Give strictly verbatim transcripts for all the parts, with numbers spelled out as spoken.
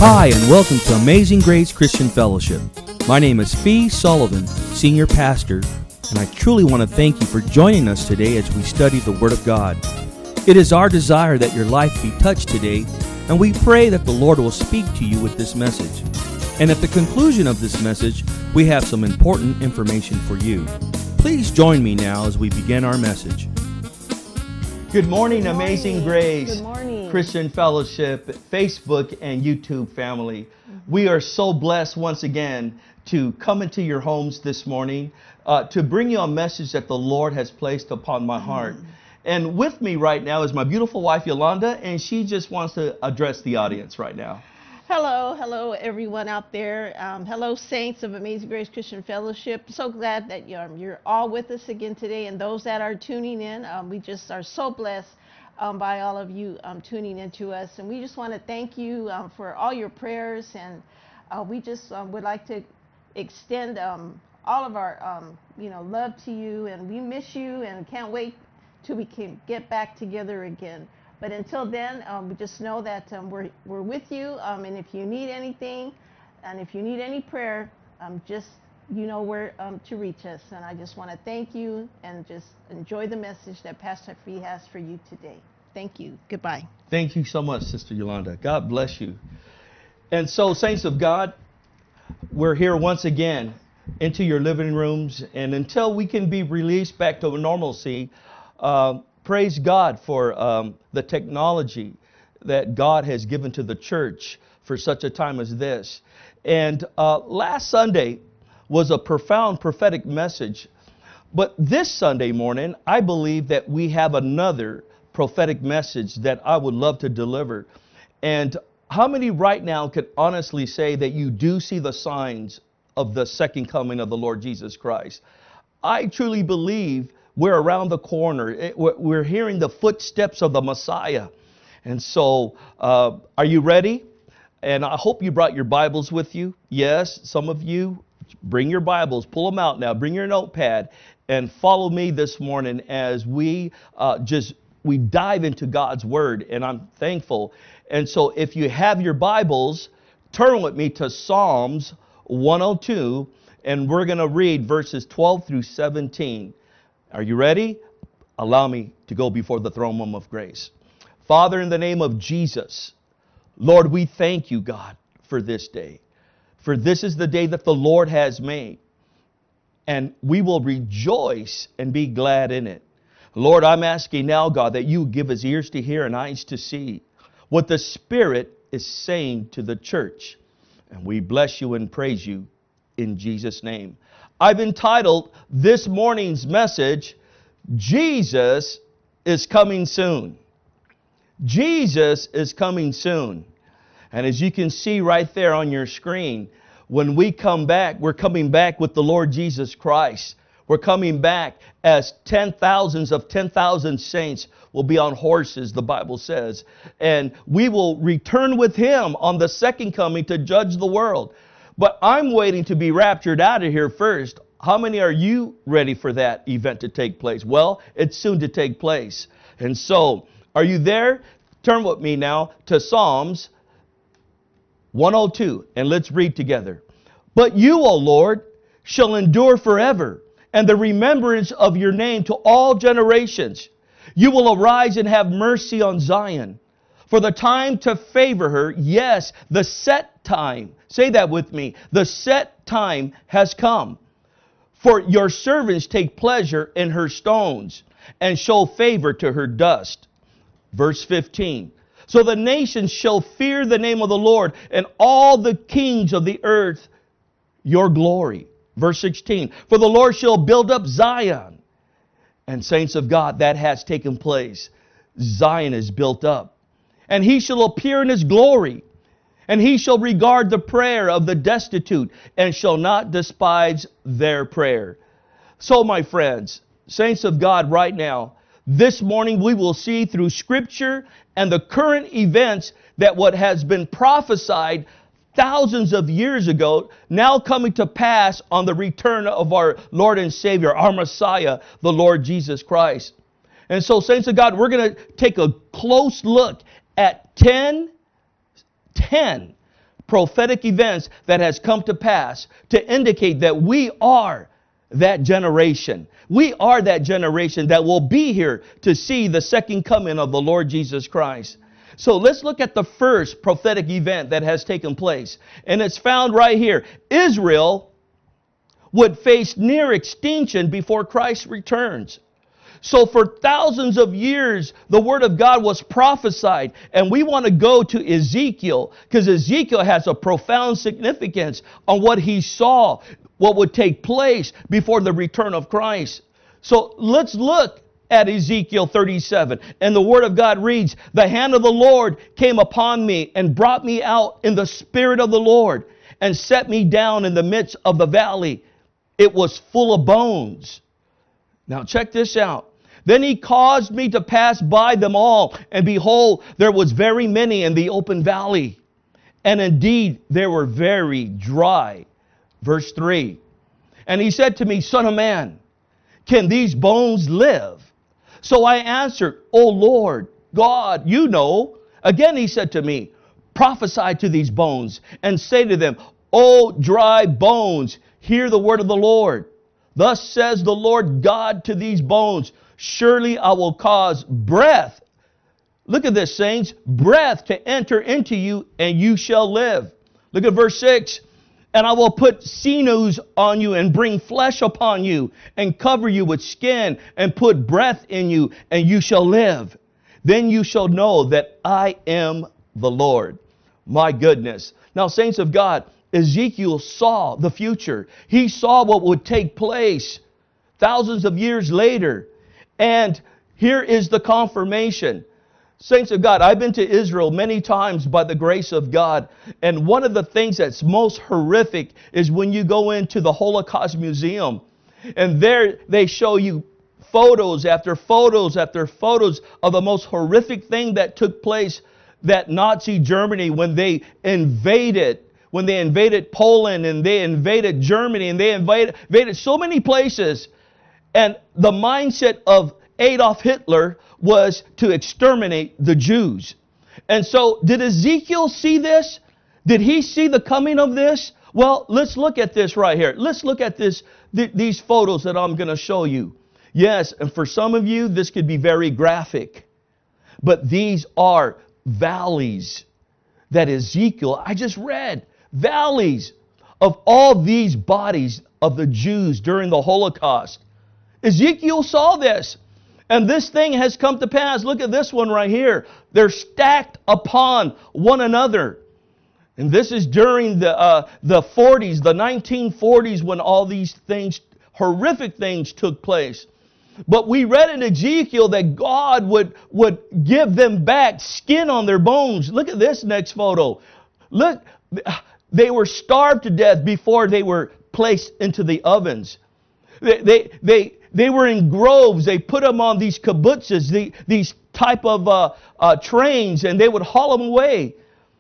Hi, and welcome to Amazing Grace Christian Fellowship. My name is Fee Sullivan, Senior Pastor, and I truly want to thank you for joining us today as we study the Word of God. It is our desire that your life be touched today, and we pray that the Lord will speak to you with this message. And at the conclusion of this message, we have some important information for you. Please join me now as we begin our message. Good morning, Good morning. Amazing Grace Good morning. Christian Fellowship, Facebook and YouTube family. Mm-hmm. We are so blessed once again to come into your homes this morning uh, to bring you a message that the Lord has placed upon my heart. Mm-hmm. And with me right now is my beautiful wife, Yolanda, and she just wants to address the audience right now. Hello, hello everyone out there. Um, hello saints of Amazing Grace Christian Fellowship. So glad that you're, you're all with us again today, and those that are tuning in, um, we just are so blessed um, by all of you um, tuning in to us. And we just want to thank you um, for all your prayers, and uh, we just um, would like to extend um, all of our um, you know love to you, and we miss you and can't wait till we can get back together again. But until then, um, we just know that um, we're we're with you, um, and if you need anything, and if you need any prayer, um, just you know where um, to reach us. And I just want to thank you and just enjoy the message that Pastor Fee has for you today. Thank you. Goodbye. Thank you so much, Sister Yolanda. God bless you. And so, saints of God, we're here once again into your living rooms, and until we can be released back to normalcy, uh, praise God for um, the technology that God has given to the church for such a time as this. And uh, last Sunday was a profound prophetic message. But this Sunday morning, I believe that we have another prophetic message that I would love to deliver. And how many right now could honestly say that you do see the signs of the second coming of the Lord Jesus Christ? I truly believe we're around the corner. We're hearing the footsteps of the Messiah. And so, uh, are you ready? And I hope you brought your Bibles with you. Yes, some of you, bring your Bibles. Pull them out now. Bring your notepad and follow me this morning as we uh, just, we dive into God's Word. And I'm thankful. And so, if you have your Bibles, turn with me to Psalms one oh two. And we're going to read verses twelve through seventeen. Are you ready? Allow me to go before the throne room of grace. Father, in the name of Jesus, Lord, we thank you, God, for this day. For this is the day that the Lord has made. And we will rejoice and be glad in it. Lord, I'm asking now, God, that you give us ears to hear and eyes to see what the Spirit is saying to the church. And we bless you and praise you in Jesus' name. I've entitled this morning's message, Jesus is Coming Soon. Jesus is coming soon. And as you can see right there on your screen, when we come back, we're coming back with the Lord Jesus Christ. We're coming back as ten thousands of ten thousand saints will be on horses, the Bible says. And we will return with Him on the second coming to judge the world. But I'm waiting to be raptured out of here first. How many are you ready for that event to take place? Well, it's soon to take place. And so, are you there? Turn with me now to Psalms one oh two, and let's read together. But you, O Lord, shall endure forever, and the remembrance of your name to all generations. You will arise and have mercy on Zion. For the time to favor her, yes, the set time. Say that with me. The set time has come. For your servants take pleasure in her stones and show favor to her dust. Verse fifteen. So the nations shall fear the name of the Lord, and all the kings of the earth your glory. Verse sixteen. For the Lord shall build up Zion. And saints of God, that has taken place. Zion is built up. And he shall appear in his glory. And he shall regard the prayer of the destitute, and shall not despise their prayer. So, my friends, saints of God, right now, this morning we will see through Scripture and the current events that what has been prophesied thousands of years ago, now coming to pass on the return of our Lord and Savior, our Messiah, the Lord Jesus Christ. And so, saints of God, we're going to take a close look at ten, ten prophetic events that has come to pass to indicate that we are that generation. We are that generation that will be here to see the second coming of the Lord Jesus Christ. So let's look at the first prophetic event that has taken place. And it's found right here. Israel would face near extinction before Christ returns. So for thousands of years, the Word of God was prophesied. And we want to go to Ezekiel, because Ezekiel has a profound significance on what he saw, what would take place before the return of Christ. So let's look at Ezekiel thirty-seven. And the Word of God reads, "The hand of the Lord came upon me and brought me out in the Spirit of the Lord and set me down in the midst of the valley. It was full of bones." Now check this out. "Then he caused me to pass by them all, and behold, there was very many in the open valley. And indeed, they were very dry." Verse three. "And he said to me, Son of man, can these bones live? So I answered, O Lord God, you know." Again he said to me, "Prophesy to these bones, and say to them, O dry bones, hear the word of the Lord. Thus says the Lord God to these bones, surely I will cause breath," look at this, saints, "breath to enter into you, and you shall live." Look at verse six. "And I will put sinews on you, and bring flesh upon you, and cover you with skin, and put breath in you, and you shall live. Then you shall know that I am the Lord." My goodness. Now, saints of God, Ezekiel saw the future. He saw what would take place thousands of years later. And here is the confirmation. Saints of God, I've been to Israel many times by the grace of God. And one of the things that's most horrific is when you go into the Holocaust Museum. And there they show you photos after photos after photos of the most horrific thing that took place, that Nazi Germany, when they invaded when they invaded Poland, and they invaded Germany, and they invaded, invaded so many places. And the mindset of Adolf Hitler was to exterminate the Jews. And so, did Ezekiel see this? Did he see the coming of this? Well, let's look at this right here. Let's look at this, th- these photos that I'm going to show you. Yes, and for some of you, this could be very graphic. But these are valleys that Ezekiel, I just read. Valleys of all these bodies of the Jews during the Holocaust. Ezekiel saw this. And this thing has come to pass. Look at this one right here. They're stacked upon one another. And this is during the uh, the forties, the nineteen forties, when all these things, horrific things took place. But we read in Ezekiel that God would, would give them back skin on their bones. Look at this next photo. Look, they were starved to death before they were placed into the ovens. They, they, they, they were in groves. They put them on these kibbutzes, the, these type of uh, uh, trains, and they would haul them away.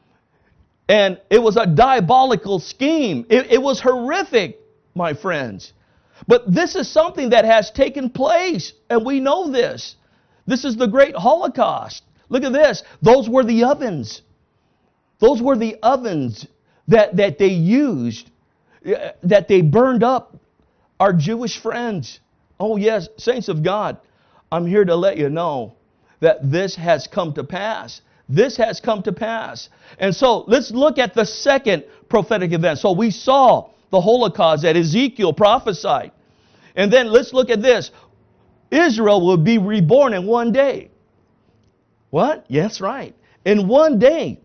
And it was a diabolical scheme. It, it was horrific, my friends. But this is something that has taken place, and we know this. This is the great Holocaust. Look at this. Those were the ovens. Those were the ovens that, that they used, that they burned up our Jewish friends. Oh yes, saints of God, I'm here to let you know that this has come to pass. This has come to pass. And so let's look at the second prophetic event. So we saw the Holocaust that Ezekiel prophesied. And then let's look at this. Israel will be reborn in one day. What? Yes, right. In one day,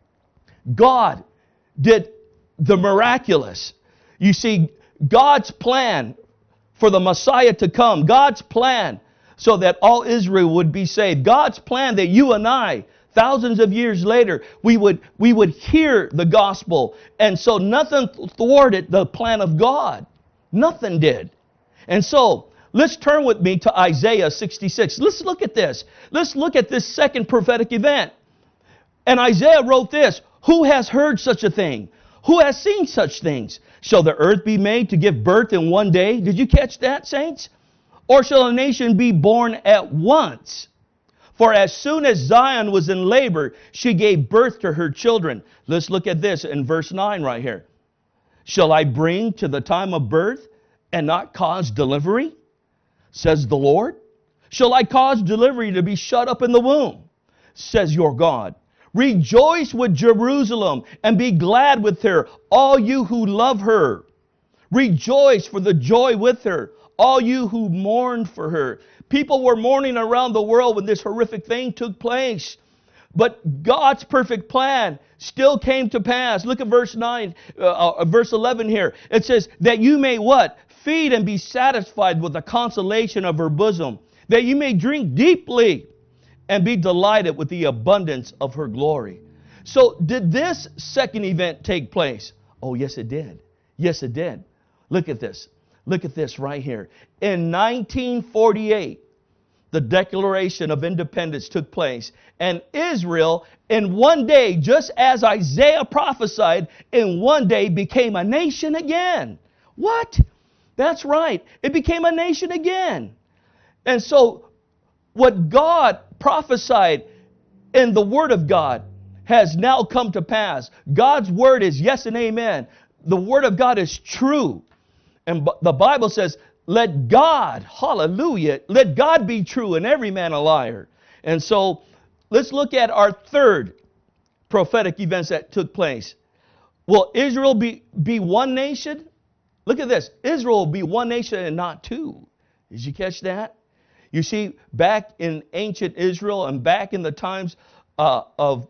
God did the miraculous. You see, God's plan for the Messiah to come, God's plan so that all Israel would be saved, God's plan that you and I, thousands of years later, we would, we would hear the gospel. And so nothing thwarted the plan of God. Nothing did. And so, let's turn with me to Isaiah sixty-six. Let's look at this. Let's look at this second prophetic event. And Isaiah wrote this: "Who has heard such a thing? Who has seen such things? Shall the earth be made to give birth in one day?" Did you catch that, saints? "Or shall a nation be born at once? For as soon as Zion was in labor, she gave birth to her children. Let's look at this in verse nine right here. Shall I bring to the time of birth and not cause delivery? Says the Lord. Shall I cause delivery to be shut up in the womb? Says your God. Rejoice with Jerusalem and be glad with her, all you who love her. Rejoice for the joy with her, all you who mourn for her. People were mourning around the world when this horrific thing took place. But God's perfect plan still came to pass. Look at verse nine, uh, uh, verse eleven here. It says, that you may what? Feed and be satisfied with the consolation of her bosom. That you may drink deeply and be delighted with the abundance of her glory. So did this second event take place? Oh, yes, it did. Yes, it did. Look at this. Look at this right here. In nineteen forty-eight, the Declaration of Independence took place. And Israel, in one day, just as Isaiah prophesied, in one day became a nation again. What? That's right. It became a nation again. And so, what God prophesied in the Word of God has now come to pass. God's Word is yes and amen. The Word of God is true. And the Bible says, let God, hallelujah, let God be true and every man a liar. And so, let's look at our third prophetic events that took place. Will Israel be, be one nation? Look at this. Israel will be one nation and not two. Did you catch that? You see, back in ancient Israel and back in the times uh, of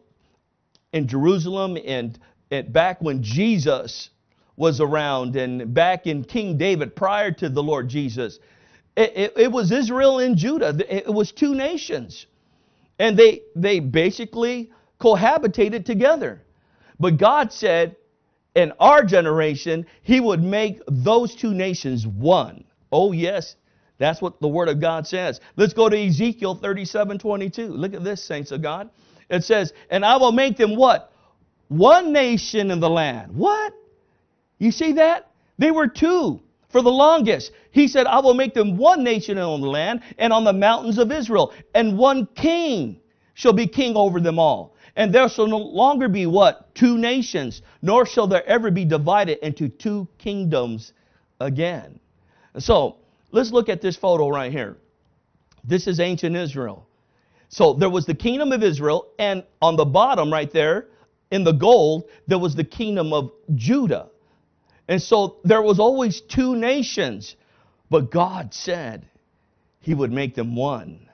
in Jerusalem and, and back when Jesus was around and back in King David prior to the Lord Jesus, it, it, it was Israel and Judah. It was two nations. And they, they basically cohabitated together. But God said, in our generation, He would make those two nations one. Oh, yes. That's what the Word of God says. Let's go to Ezekiel thirty-seven twenty-two. Look at this, saints of God. It says, and I will make them what? One nation in the land. What? You see that? They were two for the longest. He said, I will make them one nation on the land and on the mountains of Israel. And one king shall be king over them all. And there shall no longer be what? Two nations, nor shall there ever be divided into two kingdoms again. So, let's look at this photo right here. This is ancient Israel. So, there was the kingdom of Israel, and on the bottom right there, in the gold, there was the kingdom of Judah. And so, there was always two nations. But God said He would make them one.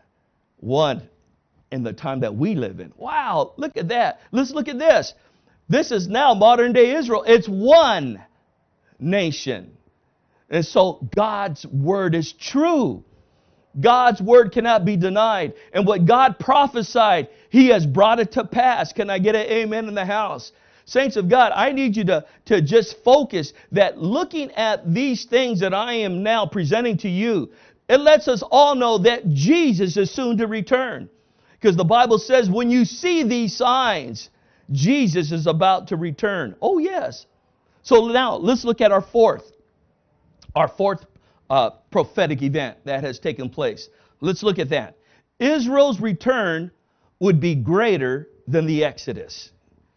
One in the time that we live in. Wow, look at that. Let's look at this. This is now modern day Israel. It's one nation. And so God's Word is true. God's Word cannot be denied. And what God prophesied, He has brought it to pass. Can I get an amen in the house? Saints of God, I need you to, to just focus that looking at these things that I am now presenting to you, it lets us all know that Jesus is soon to return. Because the Bible says when you see these signs, Jesus is about to return. Oh, yes. So now let's look at our fourth, our fourth uh, prophetic event that has taken place. Let's look at that. Israel's return would be greater than the Exodus.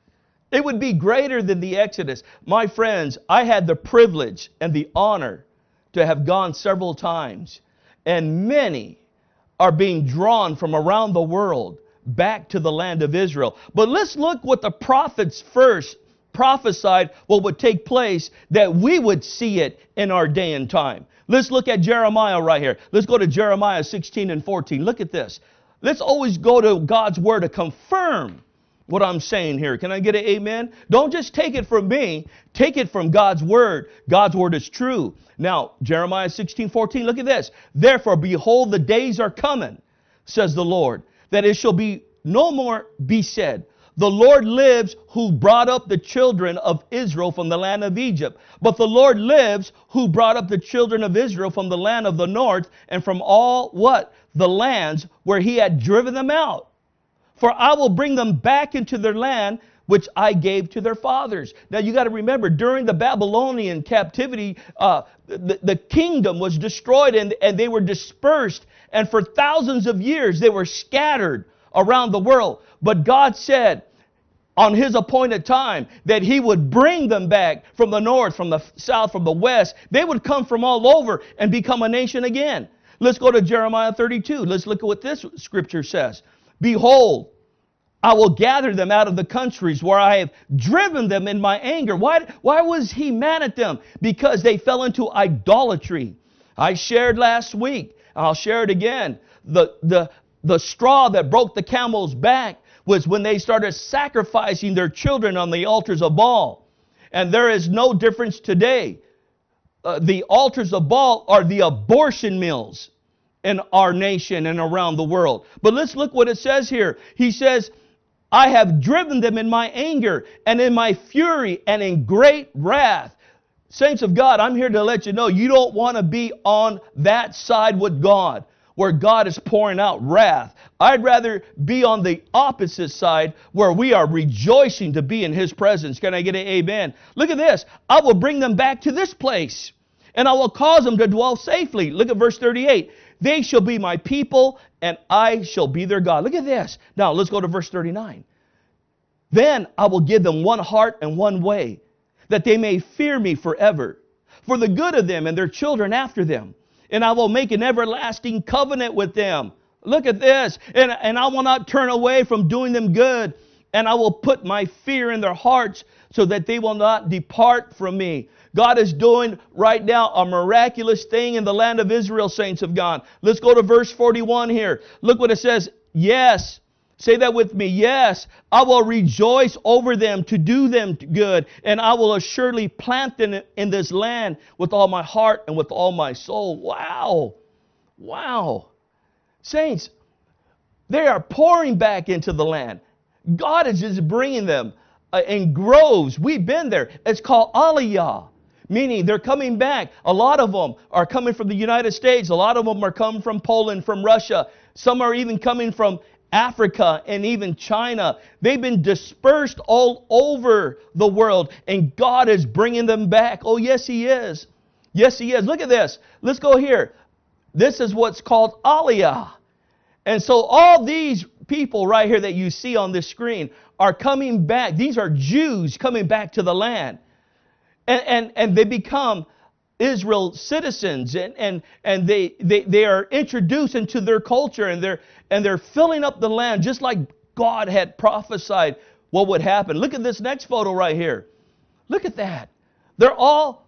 It would be greater than the Exodus. My friends, I had the privilege and the honor to have gone several times. And many are being drawn from around the world back to the land of Israel. But let's look what the prophets first prophesied what would take place, that we would see it in our day and time. Let's look at Jeremiah right here. Let's go to Jeremiah sixteen and fourteen. Look at this. Let's always go to God's Word to confirm what I'm saying here. Can I get an amen? Don't just take it from me. Take it from God's Word. God's Word is true. Now, Jeremiah sixteen fourteen, look at this. Therefore, behold, the days are coming, says the Lord, that it shall be no more be said, the Lord lives who brought up the children of Israel from the land of Egypt. But the Lord lives who brought up the children of Israel from the land of the north and from all what? The lands where He had driven them out. For I will bring them back into their land, which I gave to their fathers. Now you got to remember, during the Babylonian captivity, uh, the, the kingdom was destroyed and, and they were dispersed. And for thousands of years, they were scattered around the world. But God said, on His appointed time, that He would bring them back from the north, from the south, from the west. They would come from all over and become a nation again. Let's go to Jeremiah thirty-two. Let's look at what this scripture says. Behold, I will gather them out of the countries where I have driven them in my anger. Why, why was He mad at them? Because they fell into idolatry. I shared last week, I'll share it again, the, the, the straw that broke the camel's back was when they started sacrificing their children on the altars of Baal. And there is no difference today. Uh, the altars of Baal are the abortion mills in our nation and around the world. But let's look what it says here. He says, I have driven them in my anger and in my fury and in great wrath. Saints of God, I'm here to let you know you don't want to be on that side with God, where God is pouring out wrath. I'd rather be on the opposite side where we are rejoicing to be in His presence. Can I get an amen? Look at this. I will bring them back to this place, and I will cause them to dwell safely. Look at verse thirty-eight. They shall be my people, and I shall be their God. Look at this. Now, let's go to verse thirty-nine. Then I will give them one heart and one way, that they may fear me forever, for the good of them and their children after them. And I will make an everlasting covenant with them. Look at this. And, and I will not turn away from doing them good. And I will put my fear in their hearts so that they will not depart from me. God is doing right now a miraculous thing in the land of Israel, saints of God. Let's go to verse forty-one here. Look what it says. Yes. Say that with me. Yes, I will rejoice over them to do them good, and I will assuredly plant them in this land with all my heart and with all my soul. Wow. Wow. Saints, they are pouring back into the land. God is just bringing them uh, in groves. We've been there. It's called Aliyah, meaning they're coming back. A lot of them are coming from the United States. A lot of them are coming from Poland, from Russia. Some are even coming from Africa and even China. They've been dispersed all over the world, and God is bringing them back. Oh, yes, He is. Yes, He is. Look at this. Let's go here. This is what's called Aliyah. And so all these people right here that you see on this screen are coming back. These are Jews coming back to the land. And, and, and they become Israel citizens, and, and, and they, they, they are introduced into their culture, and they're, and they're filling up the land just like God had prophesied what would happen. Look at this next photo right here. Look at that. They're all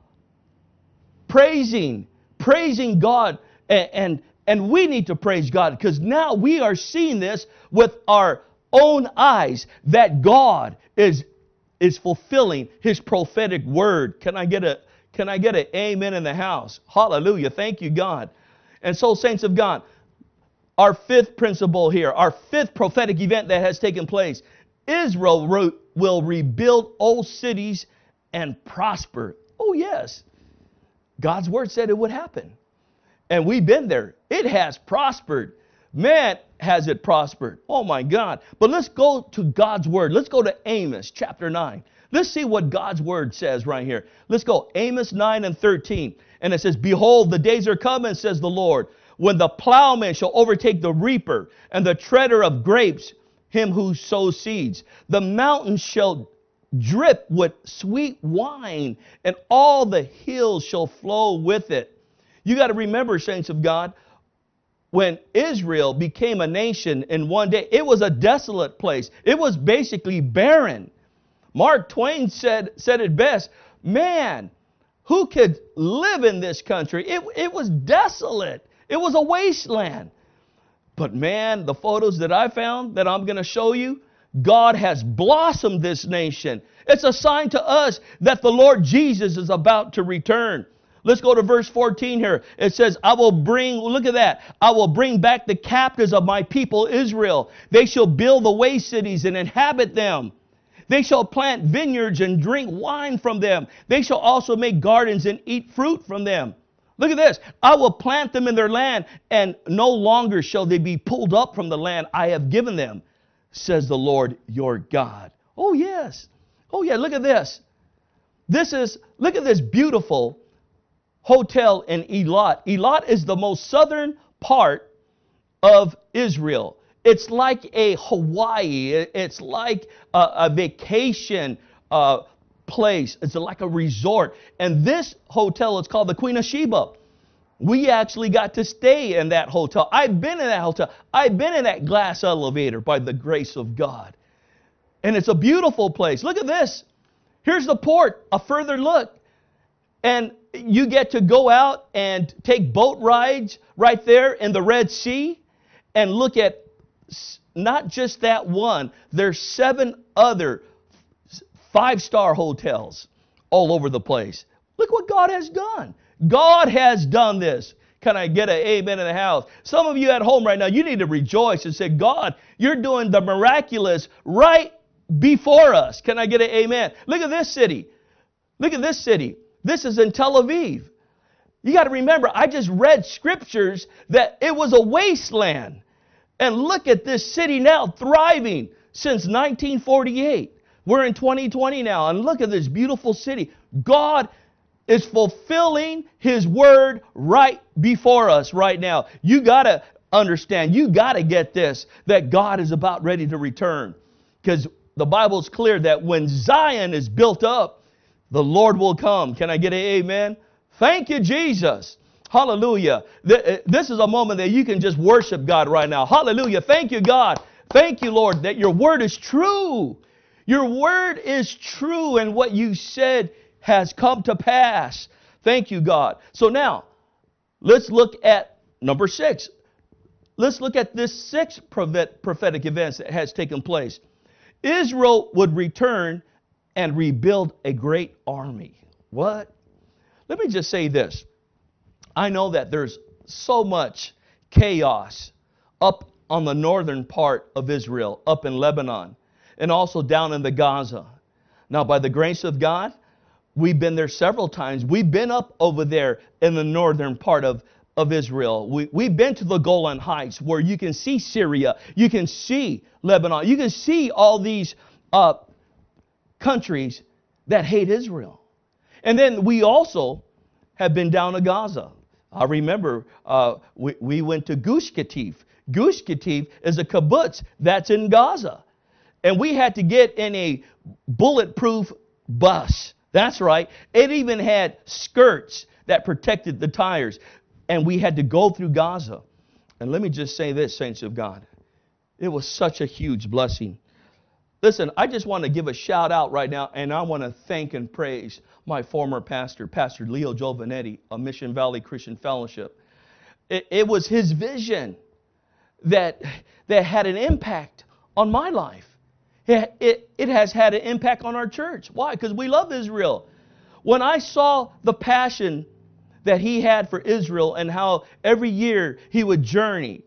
praising, praising God, and, and, and we need to praise God because now we are seeing this with our own eyes that God is, is fulfilling His prophetic word. Can I get a Can I get an amen in the house? Hallelujah. Thank you, God. And so, saints of God, our fifth principle here, our fifth prophetic event that has taken place, Israel re- will rebuild old cities and prosper. Oh, yes. God's word said it would happen. And we've been there. It has prospered. Man, has it prospered. Oh, my God. But let's go to God's word. Let's go to Amos chapter nine. Let's see what God's word says right here. Let's go. Amos nine and thirteen. And it says, Behold, the days are coming, says the Lord, when the plowman shall overtake the reaper, and the treader of grapes, him who sows seeds. The mountains shall drip with sweet wine, and all the hills shall flow with it. You got to remember, saints of God, when Israel became a nation in one day, it was a desolate place. It was basically barren. Mark Twain said, said it best, man, who could live in this country? It, it was desolate. It was a wasteland. But man, the photos that I found that I'm going to show you, God has blossomed this nation. It's a sign to us that the Lord Jesus is about to return. Let's go to verse fourteen here. It says, I will bring, look at that. I will bring back the captives of my people Israel. They shall build the waste cities and inhabit them. They shall plant vineyards and drink wine from them. They shall also make gardens and eat fruit from them. Look at this. I will plant them in their land, and no longer shall they be pulled up from the land I have given them, says the Lord your God. Oh, yes. Oh, yeah, look at this. This is, look at this beautiful hotel in Eilat. Eilat is the most southern part of Israel. It's like a Hawaii. It's like a, a vacation uh, place. It's like a resort. And this hotel is called the Queen of Sheba. We actually got to stay in that hotel. I've been in that hotel. I've been in that glass elevator by the grace of God. And it's a beautiful place. Look at this. Here's the port, a further look. And you get to go out and take boat rides right there in the Red Sea and look at not just that one. There's seven other five-star hotels all over the place. Look what God has done. God has done this. Can I get an amen in the house? Some of you at home right now, you need to rejoice and say, God, you're doing the miraculous right before us. Can I get an amen? Look at this city. Look at this city. This is in Tel Aviv. You got to remember, I just read scriptures that it was a wasteland. And look at this city now thriving since nineteen forty-eight. We're in twenty twenty now, and look at this beautiful city. God is fulfilling His word right before us right now. You got to understand, you got to get this, that God is about ready to return. Because the Bible is clear that when Zion is built up, the Lord will come. Can I get an amen? Thank you, Jesus. Hallelujah. This is a moment that you can just worship God right now. Hallelujah. Thank you, God. Thank you, Lord, that your word is true. Your word is true, and what you said has come to pass. Thank you, God. So now, let's look at number six. Let's look at this sixth prophetic event that has taken place. Israel would return and rebuild a great army. What? Let me just say this. I know that there's so much chaos up on the northern part of Israel, up in Lebanon, and also down in the Gaza. Now, by the grace of God, we've been there several times. We've been up over there in the northern part of, of Israel. We, we've been to the Golan Heights, where you can see Syria, you can see Lebanon, you can see all these uh, countries that hate Israel. And then we also have been down to Gaza. I remember uh, we, we went to Gush Katif. Gush Katif is a kibbutz that's in Gaza. And we had to get in a bulletproof bus. That's right. It even had skirts that protected the tires. And we had to go through Gaza. And let me just say this, saints of God. It was such a huge blessing. Listen, I just want to give a shout out right now, and I want to thank and praise my former pastor, Pastor Leo Giovanetti of Mission Valley Christian Fellowship. It, it was his vision that, that had an impact on my life. It, it, it has had an impact on our church. Why? Because we love Israel. When I saw the passion that he had for Israel and how every year he would journey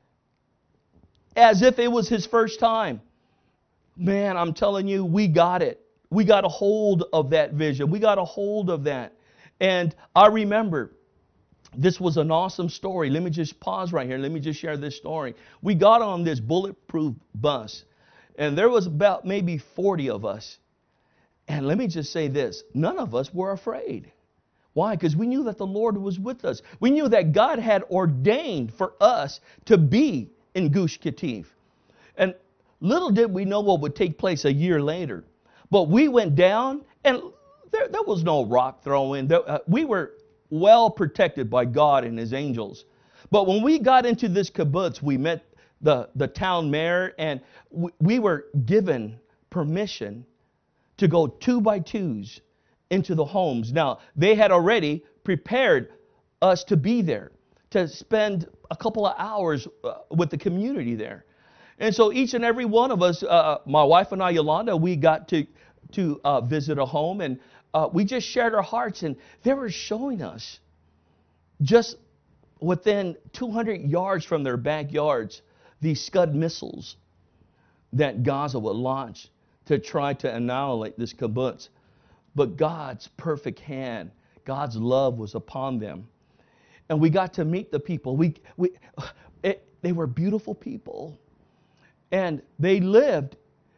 as if it was his first time, man, I'm telling you, we got it. We got a hold of that vision. We got a hold of that. And I remember, this was an awesome story. Let me just pause right here. Let me just share this story. We got on this bulletproof bus, and there was about maybe forty of us. And let me just say this. None of us were afraid. Why? Because we knew that the Lord was with us. We knew that God had ordained for us to be in Gush Katif. And little did we know what would take place a year later. But we went down, and there, there was no rock throwing. There, uh, we were well protected by God and His angels. But when we got into this kibbutz, we met the, the town mayor, and we, we were given permission to go two by twos into the homes. Now, they had already prepared us to be there, to spend a couple of hours uh, with the community there. And so each and every one of us, uh, my wife and I, Yolanda, we got to, to uh, visit a home, and uh, we just shared our hearts, and they were showing us just within two hundred yards from their backyards, these Scud missiles that Gaza would launch to try to annihilate this kibbutz. But God's perfect hand, God's love was upon them. And we got to meet the people. We, we, it, they were beautiful people. And they lived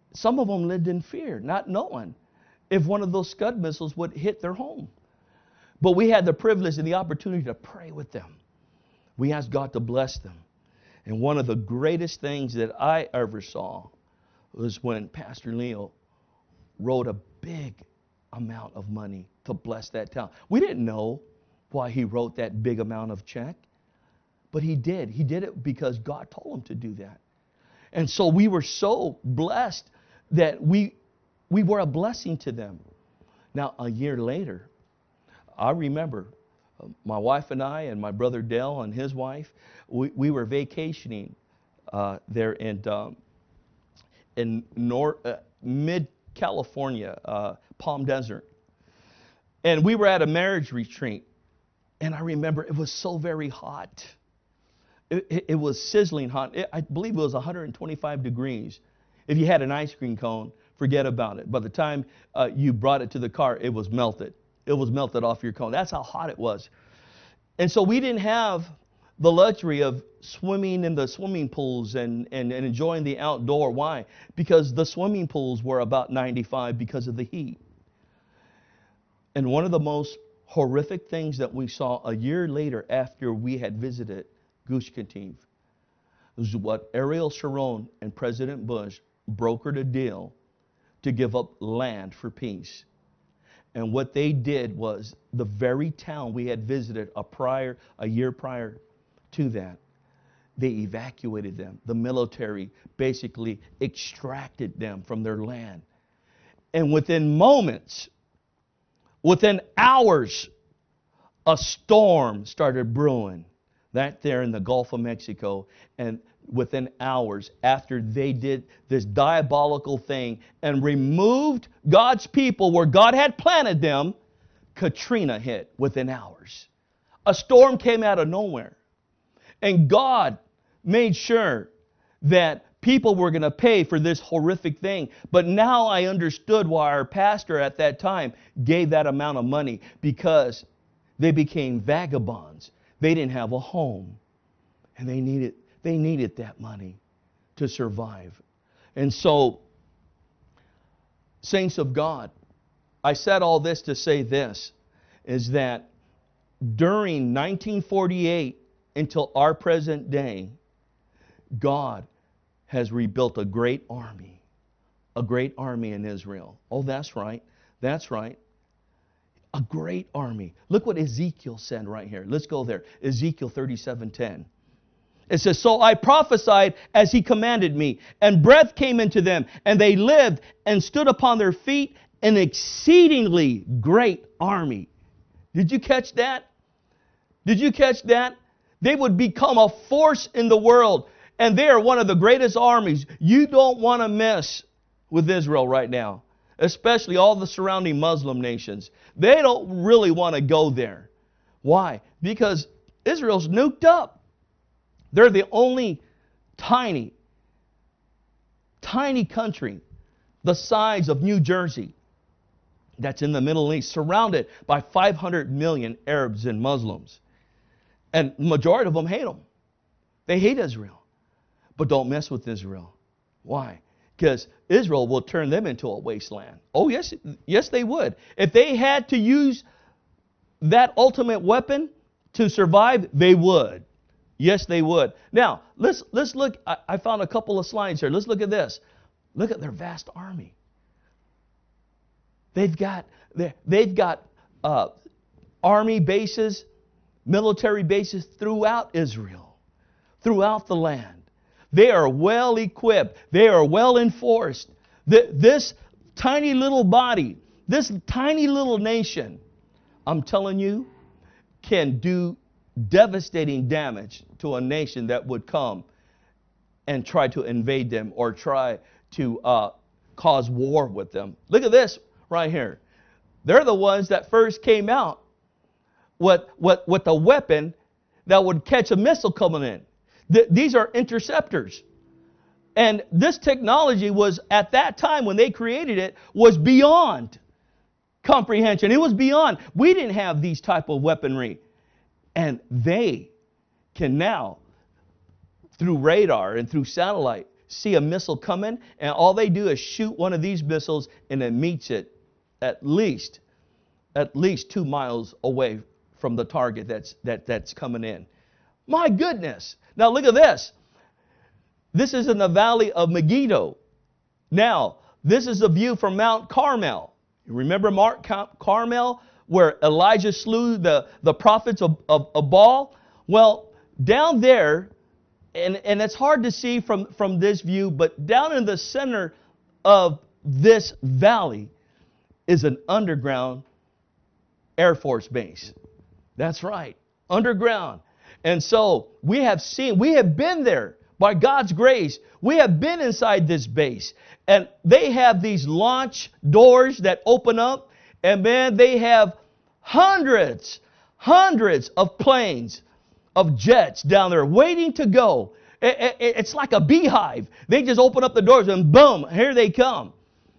some of them lived in fear, not knowing if one of those Scud missiles would hit their home. But we had the privilege and the opportunity to pray with them. We asked God to bless them. And one of the greatest things that I ever saw was when Pastor Leo wrote a big amount of money to bless that town. We didn't know why he wrote that big amount of check, but he did. He did it because God told him to do that. And so we were so blessed that we we were a blessing to them. Now, a year later, I remember uh, my wife and I and my brother Dell and his wife, we, we were vacationing uh, there in, um, in nor, uh, mid-California, uh, Palm Desert. And we were at a marriage retreat. And I remember it was so very hot. It, it, it was sizzling hot. It, I believe it was one hundred twenty-five degrees. If you had an ice cream cone, forget about it. By the time uh, you brought it to the car, it was melted. It was melted off your cone. That's how hot it was. And so we didn't have the luxury of swimming in the swimming pools and, and, and enjoying the outdoor. Why? Because the swimming pools were about ninety-five because of the heat. And one of the most horrific things that we saw a year later after we had visited Gush Katif was what Ariel Sharon and President Bush brokered a deal to give up land for peace. And what they did was the very town we had visited a prior, a year prior to that, they evacuated them. The military basically extracted them from their land. And within moments, within hours, a storm started brewing right there in the Gulf of Mexico. And within hours after they did this diabolical thing and removed God's people where God had planted them, Katrina hit within hours. A storm came out of nowhere. And God made sure that people were going to pay for this horrific thing. But now I understood why our pastor at that time gave that amount of money, because they became vagabonds. They didn't have a home. And they needed, they needed that money to survive. And so, saints of God, I said all this to say this, is that during nineteen forty-eight until our present day, God has rebuilt a great army. A great army in Israel. Oh, that's right. That's right. A great army. Look what Ezekiel said right here. Let's go there. Ezekiel thirty-seven ten. It says, "So I prophesied as he commanded me, and breath came into them, and they lived and stood upon their feet, an exceedingly great army." Did you catch that? Did you catch that? They would become a force in the world. And they are one of the greatest armies. You don't want to mess with Israel right now, especially all the surrounding Muslim nations. They don't really want to go there. Why? Because Israel's nuked up. They're the only tiny, tiny country the size of New Jersey that's in the Middle East, surrounded by five hundred million Arabs and Muslims. And the majority of them hate them. They hate Israel. But don't mess with Israel. Why? Because Israel will turn them into a wasteland. Oh, yes, yes, they would. If they had to use that ultimate weapon to survive, they would. Yes, they would. Now, let's let's look. I, I found a couple of slides here. Let's look at this. Look at their vast army. They've got they've got uh, army bases, military bases throughout Israel, throughout the land. They are well equipped. They are well enforced. This tiny little body, this tiny little nation, I'm telling you, can do devastating damage to a nation that would come and try to invade them or try to uh, cause war with them. Look at this right here. They're the ones that first came out with, with, with a weapon that would catch a missile coming in. These are interceptors. And this technology was, at that time when they created it, was beyond comprehension. It was beyond. We didn't have these type of weaponry. And they can now, through radar and through satellite, see a missile coming, and all they do is shoot one of these missiles, and it meets it at least, at least two miles away from the target that's that that's coming in. My goodness! Now look at this. This is in the valley of Megiddo. Now this is a view from Mount Carmel. You remember Mount Carmel, where Elijah slew the the prophets of, of, of Baal? Well, down there. And, and it's hard to see from, from this view, but down in the center of this valley is an underground Air Force base. That's right, underground. And so we have seen, we have been there by God's grace. We have been inside this base. And they have these launch doors that open up. And man, they have hundreds, hundreds of planes, of jets down there waiting to go. It's like a beehive. They just open up the doors and boom, here they come.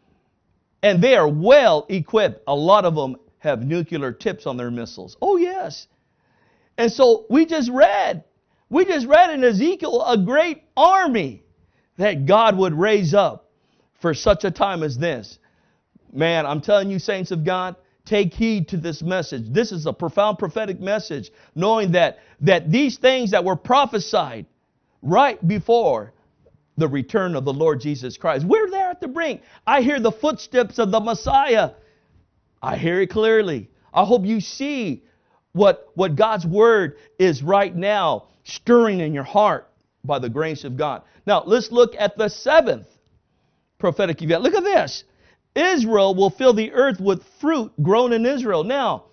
And they are well equipped. A lot of them have nuclear tips on their missiles. Oh yes. And so we just read, we just read in Ezekiel a great army that God would raise up for such a time as this. Man, I'm telling you, saints of God, take heed to this message. This is a profound prophetic message, knowing that, that these things that were prophesied right before the return of the Lord Jesus Christ. We're there at the brink. I hear the footsteps of the Messiah. I hear it clearly. I hope you see what, what God's Word is right now stirring in your heart by the grace of God. Now, let's look at the seventh prophetic event. Look at this. Israel will fill the earth with fruit grown in Israel. Now,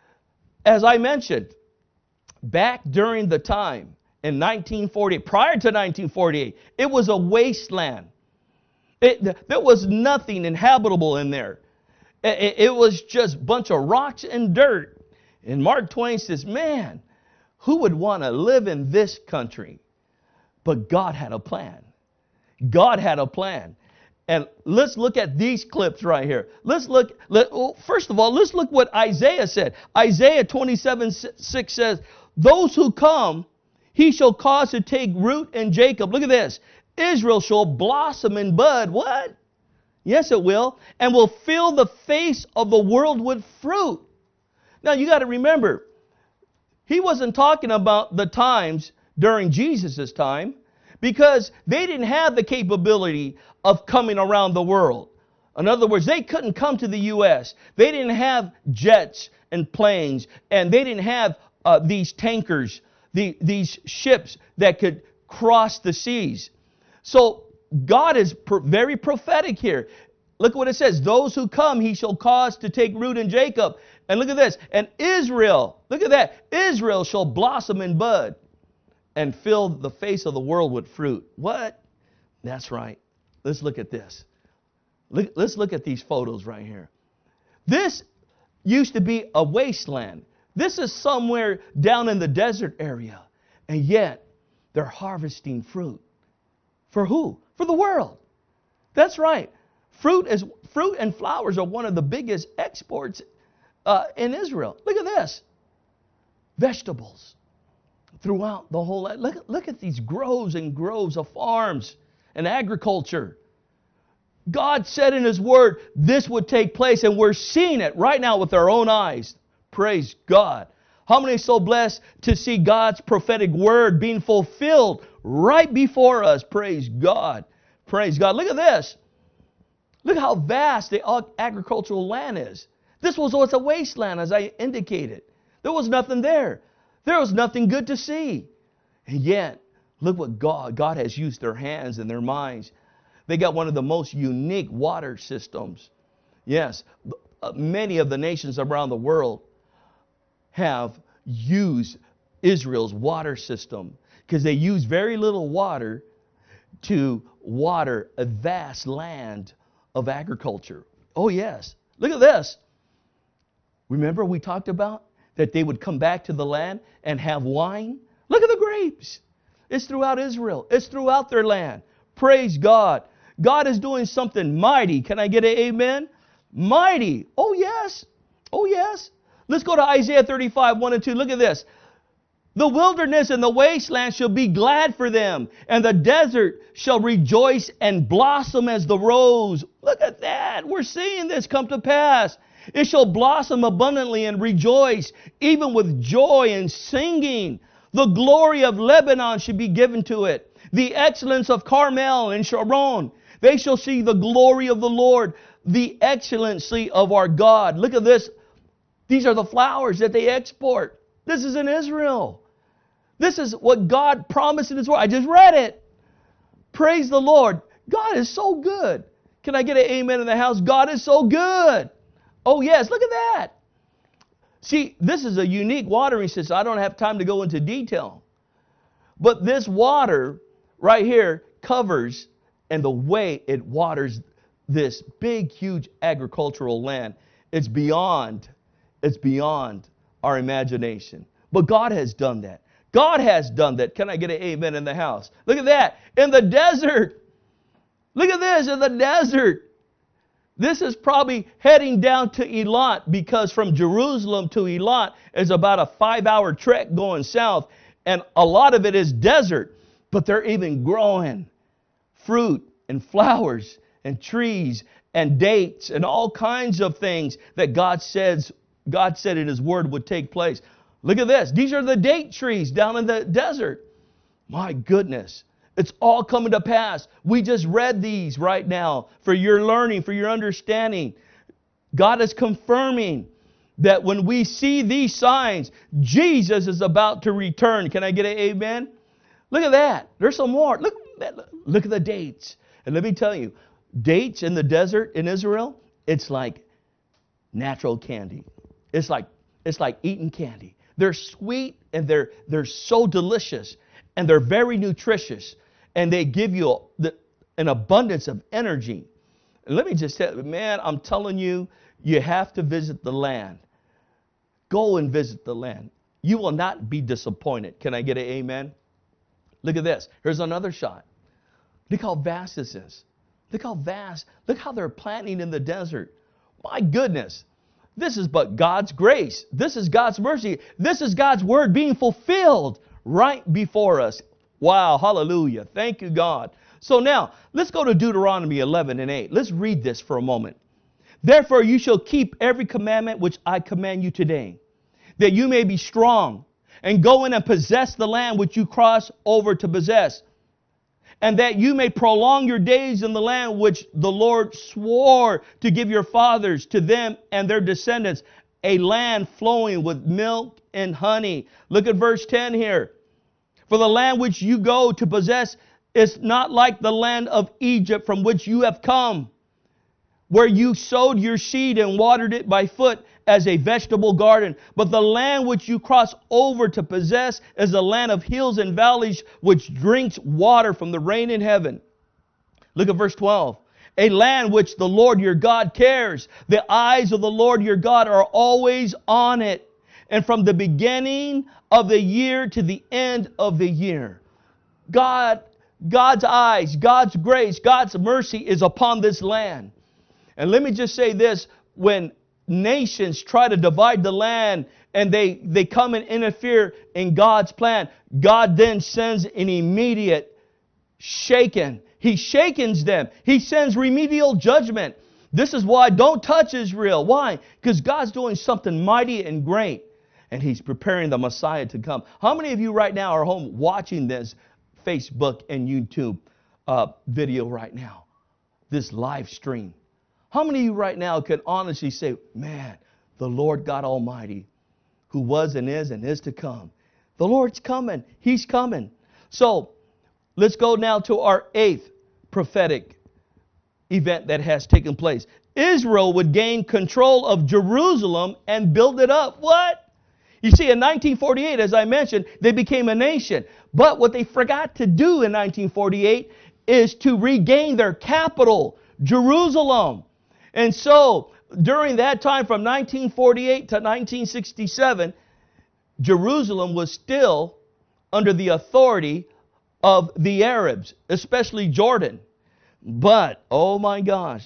as I mentioned, back during the time in nineteen forty-eight, prior to nineteen forty-eight, it was a wasteland. It, there was nothing inhabitable in there. It, it was just a bunch of rocks and dirt. And Mark Twain says, man, who would want to live in this country? But God had a plan. God had a plan. And let's look at these clips right here. Let's look, let, well, first of all, let's look what Isaiah said. Isaiah twenty-seven six says, those who come, he shall cause to take root in Jacob. Look at this. Israel shall blossom and bud. What? Yes, it will. And will fill the face of the world with fruit. Now, you got to remember, he wasn't talking about the times during Jesus' time, because they didn't have the capability of coming around the world. In other words, they couldn't come to the U S. They didn't have jets and planes, and they didn't have uh, these tankers, the, these ships that could cross the seas. So God is pro- very prophetic here. Look what it says. Those who come, he shall cause to take root in Jacob. And look at this. And Israel, look at that. Israel shall blossom and bud and fill the face of the world with fruit. What? That's right. Let's look at this. Look, let's look at these photos right here. This used to be a wasteland. This is somewhere down in the desert area. And yet, they're harvesting fruit. For who? For the world. That's right. Fruit is fruit and flowers are one of the biggest exports uh, in Israel. Look at this. Vegetables throughout the whole land. Look, look at these groves and groves of farms and agriculture. God said in His Word this would take place, and we're seeing it right now with our own eyes. Praise God. How many are so blessed to see God's prophetic word being fulfilled right before us? Praise God. Praise God. Look at this. Look how vast the agricultural land is. This was always a wasteland, as I indicated. There was nothing there. There was nothing good to see. And yet, look what God, God has used their hands and their minds. They got one of the most unique water systems. Yes, many of the nations around the world have used Israel's water system because they use very little water to water a vast land of agriculture. Oh yes. Look at this. Remember we talked about that they would come back to the land and have wine? Look at the grapes. It's throughout Israel. It's throughout their land. Praise God. God is doing something mighty. Can I get an amen? Mighty. Oh yes. Oh yes. Let's go to Isaiah thirty-five, one and two. Look at this. The wilderness and the wasteland shall be glad for them, and the desert shall rejoice and blossom as the rose. Look at that. We're seeing this come to pass. It shall blossom abundantly and rejoice, even with joy and singing. The glory of Lebanon should be given to it, the excellence of Carmel and Sharon. They shall see the glory of the Lord, the excellency of our God. Look at this. These are the flowers that they export. This is in Israel. This is what God promised in His Word. I just read it. Praise the Lord. God is so good. Can I get an amen in the house? God is so good. Oh yes, look at that. See, this is a unique watering system. I don't have time to go into detail. But this water right here covers, and the way it waters this big, huge agricultural land, it's beyond, it's beyond our imagination. But God has done that. God has done that. Can I get an amen in the house? Look at that. In the desert. Look at this, in the desert. This is probably heading down to Eilat, because from Jerusalem to Eilat is about a five-hour trek going south. And a lot of it is desert. But they're even growing fruit and flowers and trees and dates and all kinds of things that God says, God said in His Word would take place. Look at this. These are the date trees down in the desert. My goodness. It's all coming to pass. We just read these right now for your learning, for your understanding. God is confirming that when we see these signs, Jesus is about to return. Can I get an amen? Look at that. There's some more. Look, look at the dates. And let me tell you, dates in the desert in Israel, it's like natural candy. It's like it's like eating candy. They're sweet and they're they're so delicious, and they're very nutritious, and they give you the, an abundance of energy. And let me just tell you, man, I'm telling you, you have to visit the land. Go and visit the land. You will not be disappointed. Can I get an amen? Look at this. Here's another shot. Look how vast this is. Look how vast. Look how they're planting in the desert. My goodness. This is but God's grace. This is God's mercy. This is God's Word being fulfilled right before us. Wow, hallelujah. Thank you, God. So now, let's go to Deuteronomy eleven and eight. Let's read this for a moment. Therefore you shall keep every commandment which I command you today, that you may be strong, and go in and possess the land which you cross over to possess, and that you may prolong your days in the land which the Lord swore to give your fathers, to them and their descendants, a land flowing with milk and honey. Look at verse ten here. For the land which you go to possess is not like the land of Egypt from which you have come, where you sowed your seed and watered it by foot as a vegetable garden. But the land which you cross over to possess is a land of hills and valleys, which drinks water from the rain in heaven. Look at verse twelve. A land which the Lord your God cares. The eyes of the Lord your God are always on it, and from the beginning of the year to the end of the year. God, God's eyes, God's grace, God's mercy is upon this land. And let me just say this, when nations try to divide the land and they, they come and interfere in God's plan, God then sends an immediate shaking. He shakens them. He sends remedial judgment. This is why don't touch Israel. Why? Because God's doing something mighty and great, and He's preparing the Messiah to come. How many of you right now are home watching this Facebook and YouTube uh, video right now? This live stream. How many of you right now can honestly say, man, the Lord God Almighty, who was and is and is to come, the Lord's coming. He's coming. So let's go now to our eighth prophetic event that has taken place. Israel would gain control of Jerusalem and build it up. What? You see, in nineteen forty-eight, as I mentioned, they became a nation. But what they forgot to do in nineteen forty-eight is to regain their capital, Jerusalem. And so, during that time from nineteen forty-eight to nineteen sixty-seven, Jerusalem was still under the authority of the Arabs, especially Jordan. But, oh my gosh,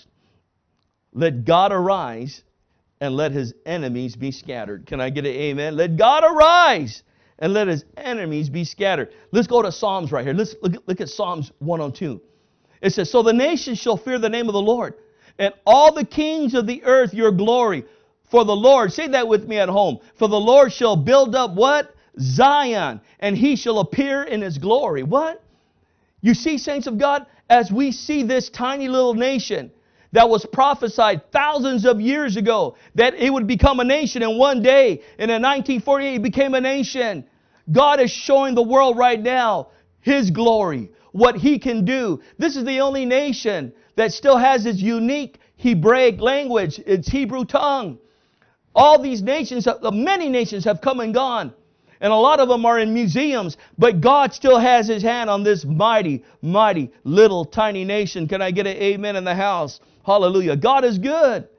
let God arise and let His enemies be scattered. Can I get an amen? Let God arise and let his enemies be scattered. Let's go to Psalms right here. Let's look at, look at Psalms one oh two. It says, so the nations shall fear the name of the Lord, and all the kings of the earth your glory. For the Lord, say that with me at home, for the Lord shall build up what? Zion, and he shall appear in his glory. What? You see, saints of God, as we see this tiny little nation that was prophesied thousands of years ago, that it would become a nation, and one day, and in nineteen forty-eight, it became a nation. God is showing the world right now his glory, what he can do. This is the only nation that still has its unique Hebraic language, its Hebrew tongue. All these nations, many nations have come and gone. And a lot of them are in museums. But God still has his hand on this mighty, mighty, little, tiny nation. Can I get an amen in the house? Hallelujah. God is good.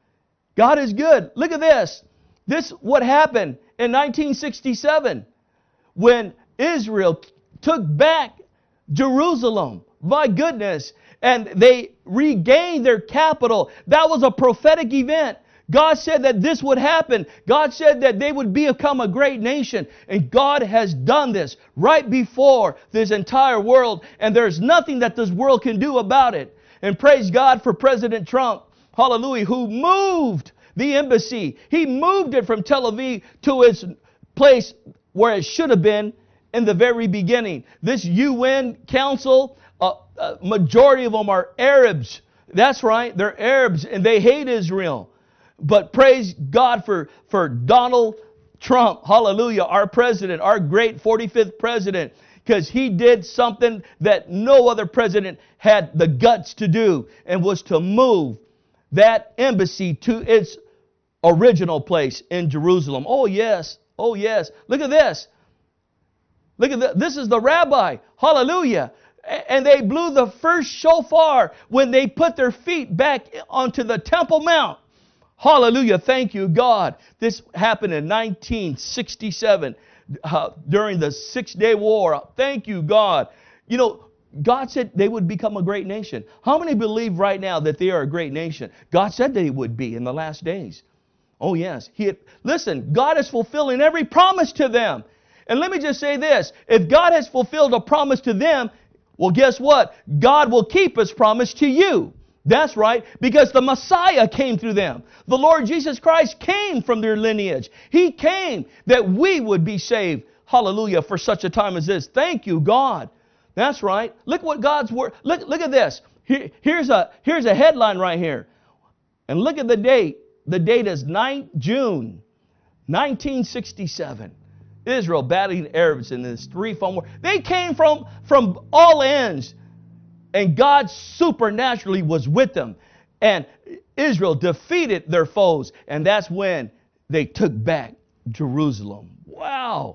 God is good. Look at this. This what happened in nineteen sixty-seven when Israel took back Jerusalem. My goodness. And they regained their capital. That was a prophetic event. God said that this would happen. God said that they would become a great nation. And God has done this right before this entire world. And there's nothing that this world can do about it. And praise God for President Trump, hallelujah, who moved the embassy. He moved it from Tel Aviv to its place where it should have been in the very beginning. This U N council, a, a majority of them are Arabs. That's right, they're Arabs and they hate Israel. But praise God for, for Donald Trump, hallelujah, our president, our great forty-fifth president, because he did something that no other president had the guts to do, and was to move that embassy to its original place in Jerusalem. Oh yes, oh yes. Look at this. Look at this. This is the rabbi, hallelujah. And they blew the first shofar when they put their feet back onto the Temple Mount. Hallelujah. Thank you, God. This happened in nineteen sixty-seven uh, during the Six-Day War. Thank you, God. You know, God said they would become a great nation. How many believe right now that they are a great nation? God said they would be in the last days. Oh, yes. He had, listen, God is fulfilling every promise to them. And let me just say this. If God has fulfilled a promise to them, well, guess what? God will keep His promise to you. That's right, because the Messiah came through them. The Lord Jesus Christ came from their lineage. He came that we would be saved. Hallelujah, for such a time as this. Thank you, God. That's right. Look what God's word. Look, look at this. Here, here's a here's a headline right here. And look at the date. The date is ninth of June, nineteen sixty-seven. Israel battling Arabs in this three-front war. They came from, from all ends. And God supernaturally was with them. And Israel defeated their foes. And that's when they took back Jerusalem. Wow.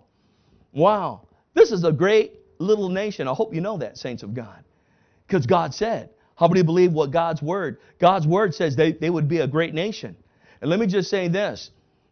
Wow. This is a great little nation. I hope you know that, saints of God. Because God said. How many believe what God's Word? God's Word says they, they would be a great nation. And let me just say this.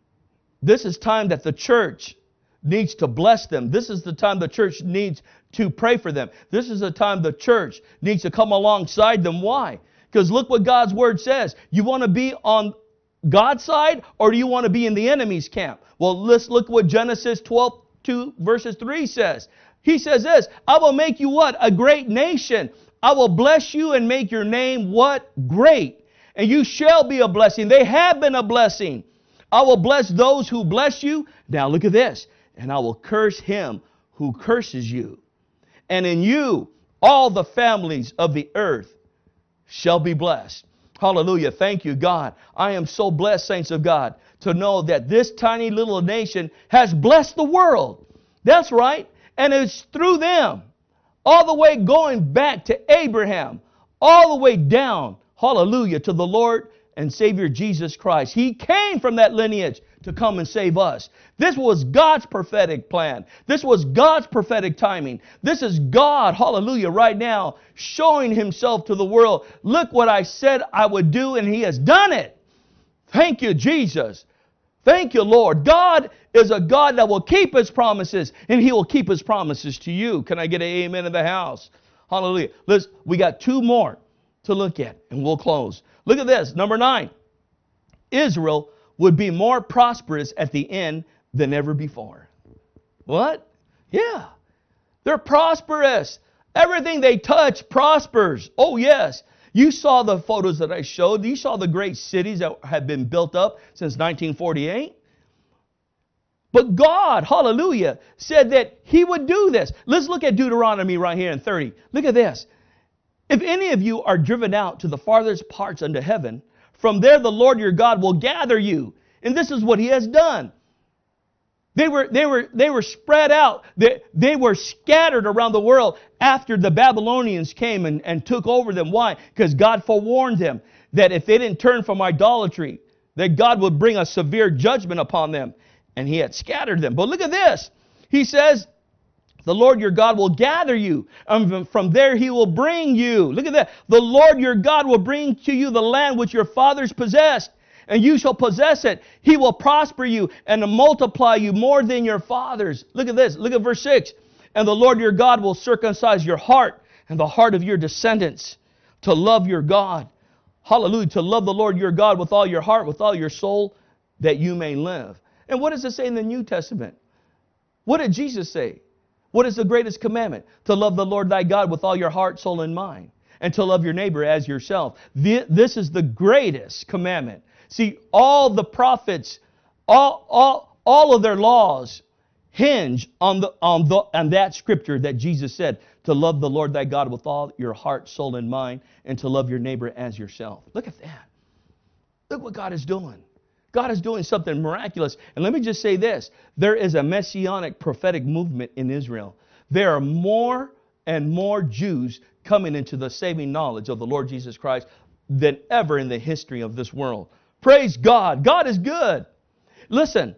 This is time that the church needs to bless them. This is the time the church needs to pray for them. This is the time the church needs to come alongside them. Why? Because look what God's Word says. You want to be on God's side, or do you want to be in the enemy's camp? Well, let's look what Genesis twelve, two verses three says. He says this, I will make you what? A great nation. I will bless you and make your name what? Great. And you shall be a blessing. They have been a blessing. I will bless those who bless you. Now look at this. And I will curse him who curses you. And in you, all the families of the earth shall be blessed. Hallelujah. Thank you, God. I am so blessed, saints of God, to know that this tiny little nation has blessed the world. That's right. And it's through them, all the way going back to Abraham, all the way down, hallelujah, to the Lord and Savior Jesus Christ. He came from that lineage to come and save us. This was God's prophetic plan. This was God's prophetic timing. This is God, hallelujah, right now, showing Himself to the world. Look what I said I would do, and He has done it. Thank you, Jesus. Thank you, Lord. God is a God that will keep His promises, and He will keep His promises to you. Can I get an amen in the house? Hallelujah. Let's, we got two more to look at, and we'll close. Look at this. Number nine. Israel would be more prosperous at the end than ever before. What? Yeah. They're prosperous. Everything they touch prospers. Oh, yes. You saw the photos that I showed. You saw the great cities that have been built up since nineteen forty-eight. But God, hallelujah, said that He would do this. Let's look at Deuteronomy right here in thirty. Look at this. If any of you are driven out to the farthest parts unto heaven, from there the Lord your God will gather you. And this is what He has done. They were, they were, they were spread out. They, they were scattered around the world after the Babylonians came and, and took over them. Why? Because God forewarned them that if they didn't turn from idolatry, that God would bring a severe judgment upon them. And He had scattered them. But look at this. He says, the Lord your God will gather you. And from there He will bring you. Look at that. The Lord your God will bring to you the land which your fathers possessed. And you shall possess it. He will prosper you and multiply you more than your fathers. Look at this. Look at verse six. And the Lord your God will circumcise your heart and the heart of your descendants to love your God. Hallelujah. To love the Lord your God with all your heart, with all your soul, that you may live. And what does it say in the New Testament? What did Jesus say? What is the greatest commandment? To love the Lord thy God with all your heart, soul, and mind. And to love your neighbor as yourself. This is the greatest commandment. See, all the prophets, all, all, all of their laws hinge on, the, on, the, on that scripture that Jesus said, to love the Lord thy God with all your heart, soul, and mind, and to love your neighbor as yourself. Look at that. Look what God is doing. God is doing something miraculous. And let me just say this. There is a messianic prophetic movement in Israel. There are more and more Jews coming into the saving knowledge of the Lord Jesus Christ than ever in the history of this world. Praise God. God is good. Listen,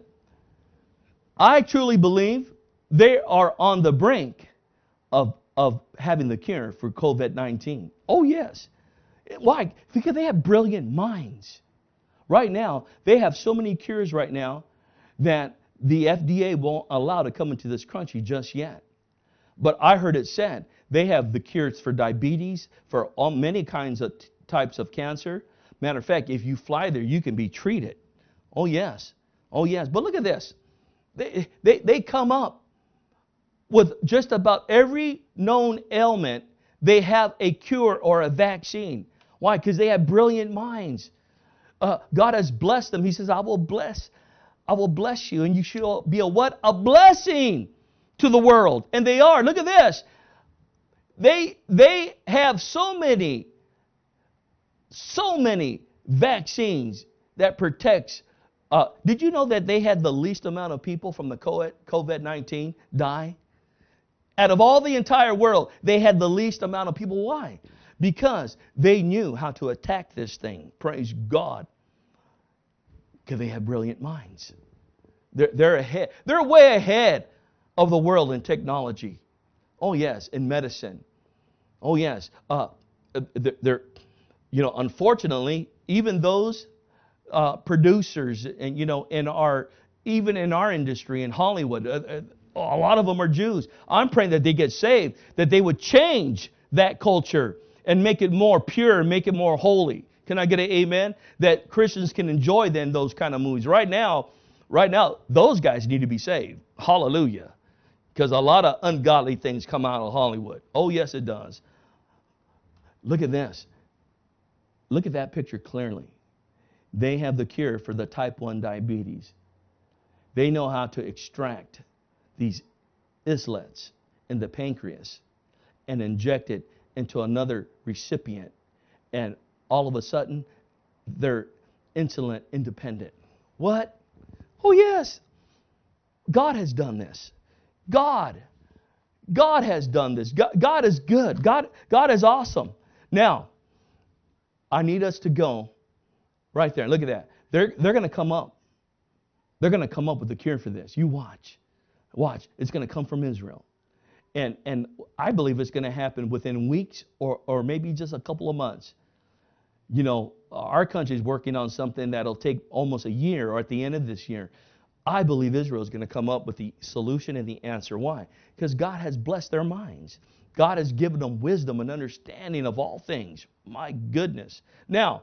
I truly believe they are on the brink of, of having the cure for COVID nineteen. Oh, yes. Why? Because they have brilliant minds. Right now, they have so many cures right now that the F D A won't allow to come into this country just yet. But I heard it said they have the cures for diabetes, for all, many kinds of t- types of cancer. Matter of fact, if you fly there, you can be treated. Oh, yes. Oh, yes. But look at this. They, they, they come up with just about every known ailment. They have a cure or a vaccine. Why? Because they have brilliant minds. Uh, God has blessed them. He says, I will bless, I will bless you. And you should be a what? A blessing to the world. And they are. Look at this. They, they have so many So many vaccines that protects. Uh, did you know that they had the least amount of people from the COVID nineteen die? Out of all the entire world, they had the least amount of people. Why? Because they knew how to attack this thing. Praise God. Because they have brilliant minds. They're, they're ahead. They're way ahead of the world in technology. Oh, yes, in medicine. Oh, yes. Uh, they're... they're You know, unfortunately, even those uh, producers, and you know, in our even in our industry in Hollywood, uh, a lot of them are Jews. I'm praying that they get saved, that they would change that culture and make it more pure, make it more holy. Can I get an amen? That Christians can enjoy then those kind of movies. Right now, right now, those guys need to be saved. Hallelujah, because a lot of ungodly things come out of Hollywood. Oh yes, it does. Look at this. Look at that picture clearly. They have the cure for the type one diabetes. They know how to extract these islets in the pancreas and inject it into another recipient. And all of a sudden, they're insulin independent. What? Oh, yes. God has done this. God. God has done this. God, God is good. God, God is awesome. Now, I need us to go right there. Look at that. They're, they're going to come up. They're going to come up with the cure for this. You watch. Watch. It's going to come from Israel. And, and I believe it's going to happen within weeks or, or maybe just a couple of months. You know, our country is working on something that'll take almost a year or at the end of this year. I believe Israel is going to come up with the solution and the answer. Why? Because God has blessed their minds. God has given them wisdom and understanding of all things. My goodness. Now,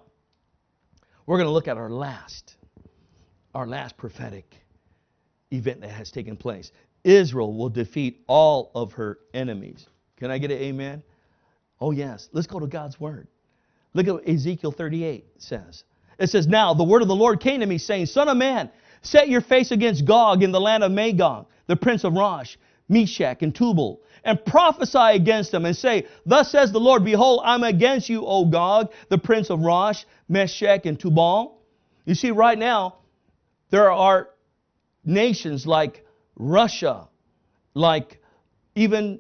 we're going to look at our last, our last prophetic event that has taken place. Israel will defeat all of her enemies. Can I get an amen? Oh, yes. Let's go to God's Word. Look at what Ezekiel thirty-eight says. It says, now the word of the Lord came to me, saying, Son of man, set your face against Gog in the land of Magog, the prince of Rosh, Meshach, and Tubal, and prophesy against them, and say, Thus says the Lord, Behold, I'm against you, O Gog, the prince of Rosh, Meshach, and Tubal. You see, right now, there are nations like Russia, like even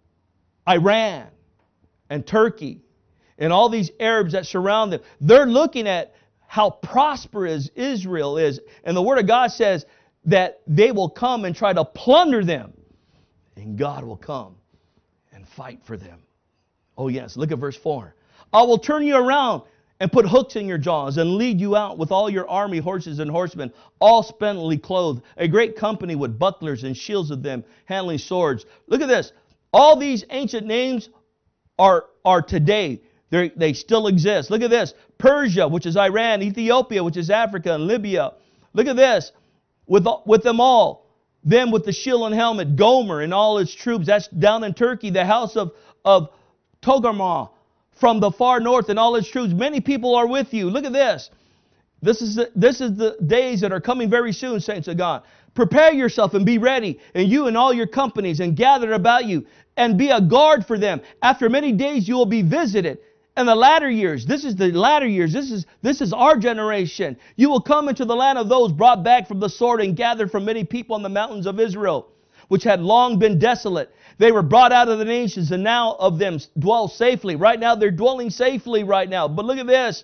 Iran and Turkey, and all these Arabs that surround them. They're looking at how prosperous Israel is. And the Word of God says that they will come and try to plunder them. And God will come and fight for them. Oh yes, look at verse four. I will turn you around and put hooks in your jaws and lead you out with all your army, horses and horsemen, all splendidly clothed, a great company with bucklers and shields of them, handling swords. Look at this. All these ancient names are, are today. They're, they still exist. Look at this. Persia, which is Iran, Ethiopia, which is Africa, and Libya. Look at this. With, with them all. Them with the shield and helmet. Gomer and all its troops. That's down in Turkey. The house of, of Togarmah from the far north and all its troops. Many people are with you. Look at this. This is the, this is the days that are coming very soon, saints of God. Prepare yourself and be ready, and you and all your companies, and gather about you, and be a guard for them. After many days you will be visited. And the latter years, this is the latter years, this is, this is our generation. You will come into the land of those brought back from the sword and gathered from many people on the mountains of Israel, which had long been desolate. They were brought out of the nations, and now of them dwell safely. Right now, they're dwelling safely right now. But look at this.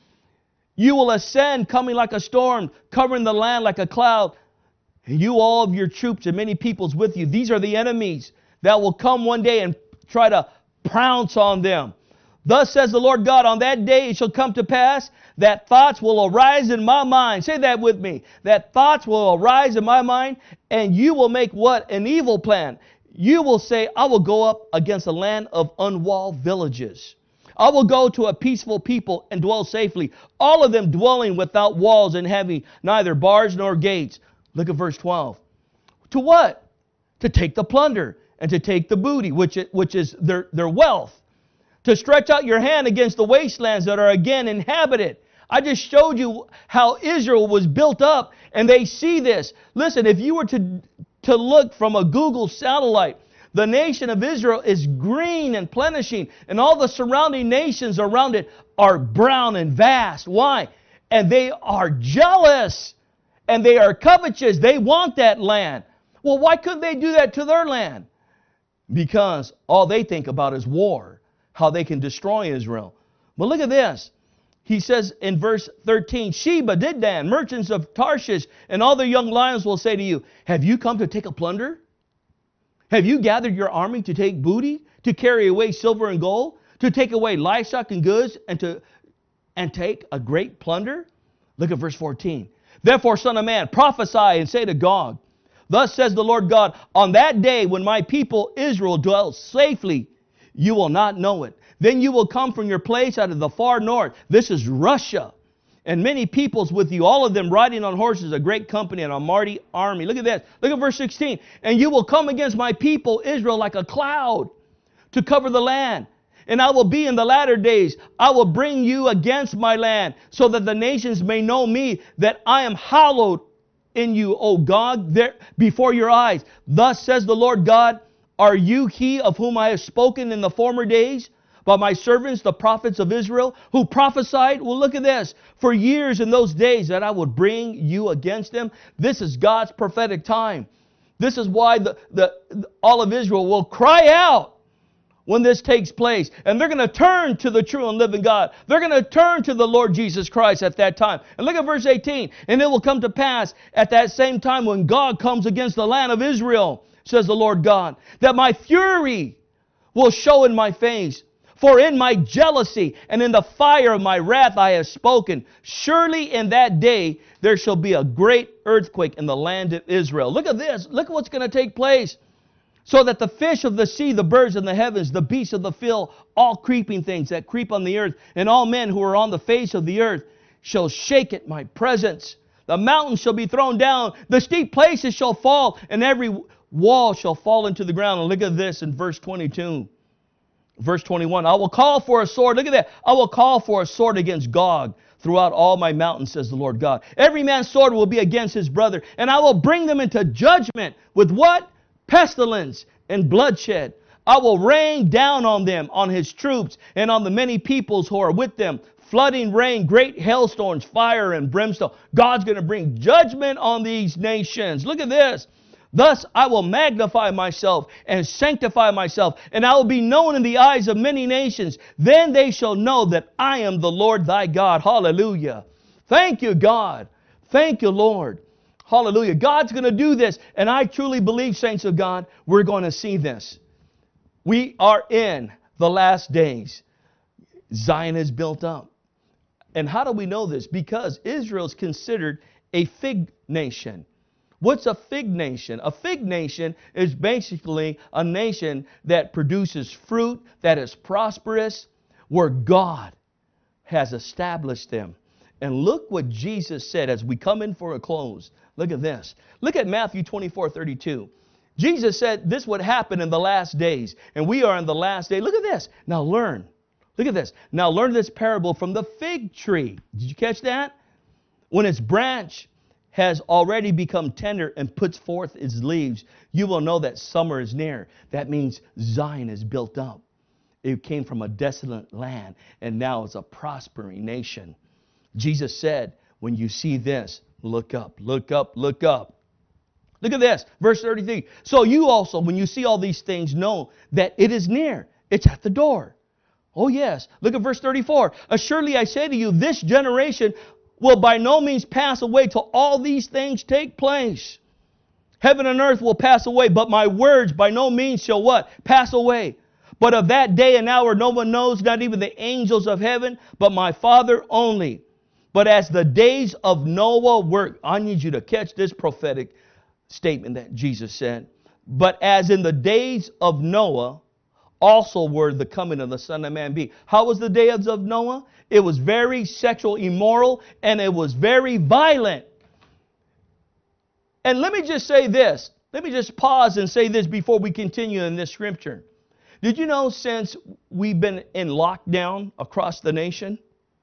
You will ascend, coming like a storm, covering the land like a cloud. And you, all of your troops and many peoples with you. These are the enemies that will come one day and try to pounce on them. Thus says the Lord God, on that day it shall come to pass that thoughts will arise in my mind. Say that with me. That thoughts will arise in my mind, and you will make what? An evil plan. You will say, I will go up against a land of unwalled villages. I will go to a peaceful people and dwell safely, all of them dwelling without walls and having neither bars nor gates. Look at verse twelve. To what? To take the plunder and to take the booty, which, which is their, their wealth. To stretch out your hand against the wastelands that are again inhabited. I just showed you how Israel was built up, and they see this. Listen, if you were to, to look from a Google satellite, the nation of Israel is green and plenishing, and all the surrounding nations around it are brown and vast. Why? And they are jealous, and they are covetous. They want that land. Well, why couldn't they do that to their land? Because all they think about is war. How they can destroy Israel. But look at this. He says in verse thirteen, Sheba, Dedan, merchants of Tarshish, and all the young lions will say to you, have you come to take a plunder? Have you gathered your army to take booty, to carry away silver and gold, to take away livestock and goods, and to and take a great plunder? Look at verse fourteen. Therefore, son of man, prophesy and say to Gog, thus says the Lord God, on that day when my people Israel dwells safely, you will not know it. Then you will come from your place out of the far north. This is Russia. And many peoples with you, all of them riding on horses, a great company and a mighty army. Look at this. Look at verse sixteen. And you will come against my people Israel like a cloud to cover the land. And I will be in the latter days. I will bring you against my land, so that the nations may know me, that I am hallowed in you, O God, there before your eyes. Thus says the Lord God, are you he of whom I have spoken in the former days by my servants, the prophets of Israel, who prophesied? Well, look at this. For years in those days that I would bring you against them. This is God's prophetic time. This is why the, the, all of Israel will cry out when this takes place. And they're going to turn to the true and living God. They're going to turn to the Lord Jesus Christ at that time. And look at verse eighteen. And it will come to pass at that same time when God comes against the land of Israel, says the Lord God, that my fury will show in my face. For in my jealousy and in the fire of my wrath I have spoken. Surely in that day there shall be a great earthquake in the land of Israel. Look at this. Look at what's going to take place. So that the fish of the sea, the birds in the heavens, the beasts of the field, all creeping things that creep on the earth, and all men who are on the face of the earth shall shake at my presence. The mountains shall be thrown down. The steep places shall fall, and every wall shall fall into the ground. And look at this in verse twenty-two. Verse twenty-one. I will call for a sword. Look at that. I will call for a sword against Gog throughout all my mountains, says the Lord God. Every man's sword will be against his brother, and I will bring them into judgment with what? Pestilence and bloodshed. I will rain down on them, on his troops, and on the many peoples who are with them. Flooding rain, great hailstones, fire and brimstone. God's going to bring judgment on these nations. Look at this. Thus I will magnify myself and sanctify myself, and I will be known in the eyes of many nations. Then they shall know that I am the Lord thy God. Hallelujah. Thank you, God. Thank you, Lord. Hallelujah. God's going to do this. And I truly believe, saints of God, we're going to see this. We are in the last days. Zion is built up. And how do we know this? Because Israel is considered a fig nation. What's a fig nation? A fig nation is basically a nation that produces fruit, that is prosperous, where God has established them. And look what Jesus said as we come in for a close. Look at this. Look at Matthew twenty-four thirty-two. Jesus said this would happen in the last days. And we are in the last day. Look at this. Now learn. Look at this. Now learn this parable from the fig tree. Did you catch that? When its branch has already become tender and puts forth its leaves, you will know that summer is near. That means Zion is built up. It came from a desolate land, and now it's a prospering nation. Jesus said, when you see this, look up, look up, look up. Look at this, verse thirty-three. So you also, when you see all these things, know that it is near. It's at the door. Oh yes. Look at verse thirty-four. Assuredly I say to you, this generation will by no means pass away till all these things take place. Heaven and earth will pass away, but my words by no means shall what? Pass away. But of that day and hour no one knows, not even the angels of heaven, but my Father only. But as the days of Noah were, I need you to catch this prophetic statement that Jesus said. But as in the days of Noah, also were the coming of the Son of Man be. How was the days of Noah? It was very sexual, immoral, and it was very violent. And let me just say this. Let me just pause and say this before we continue in this scripture. Did you know since we've been in lockdown across the nation,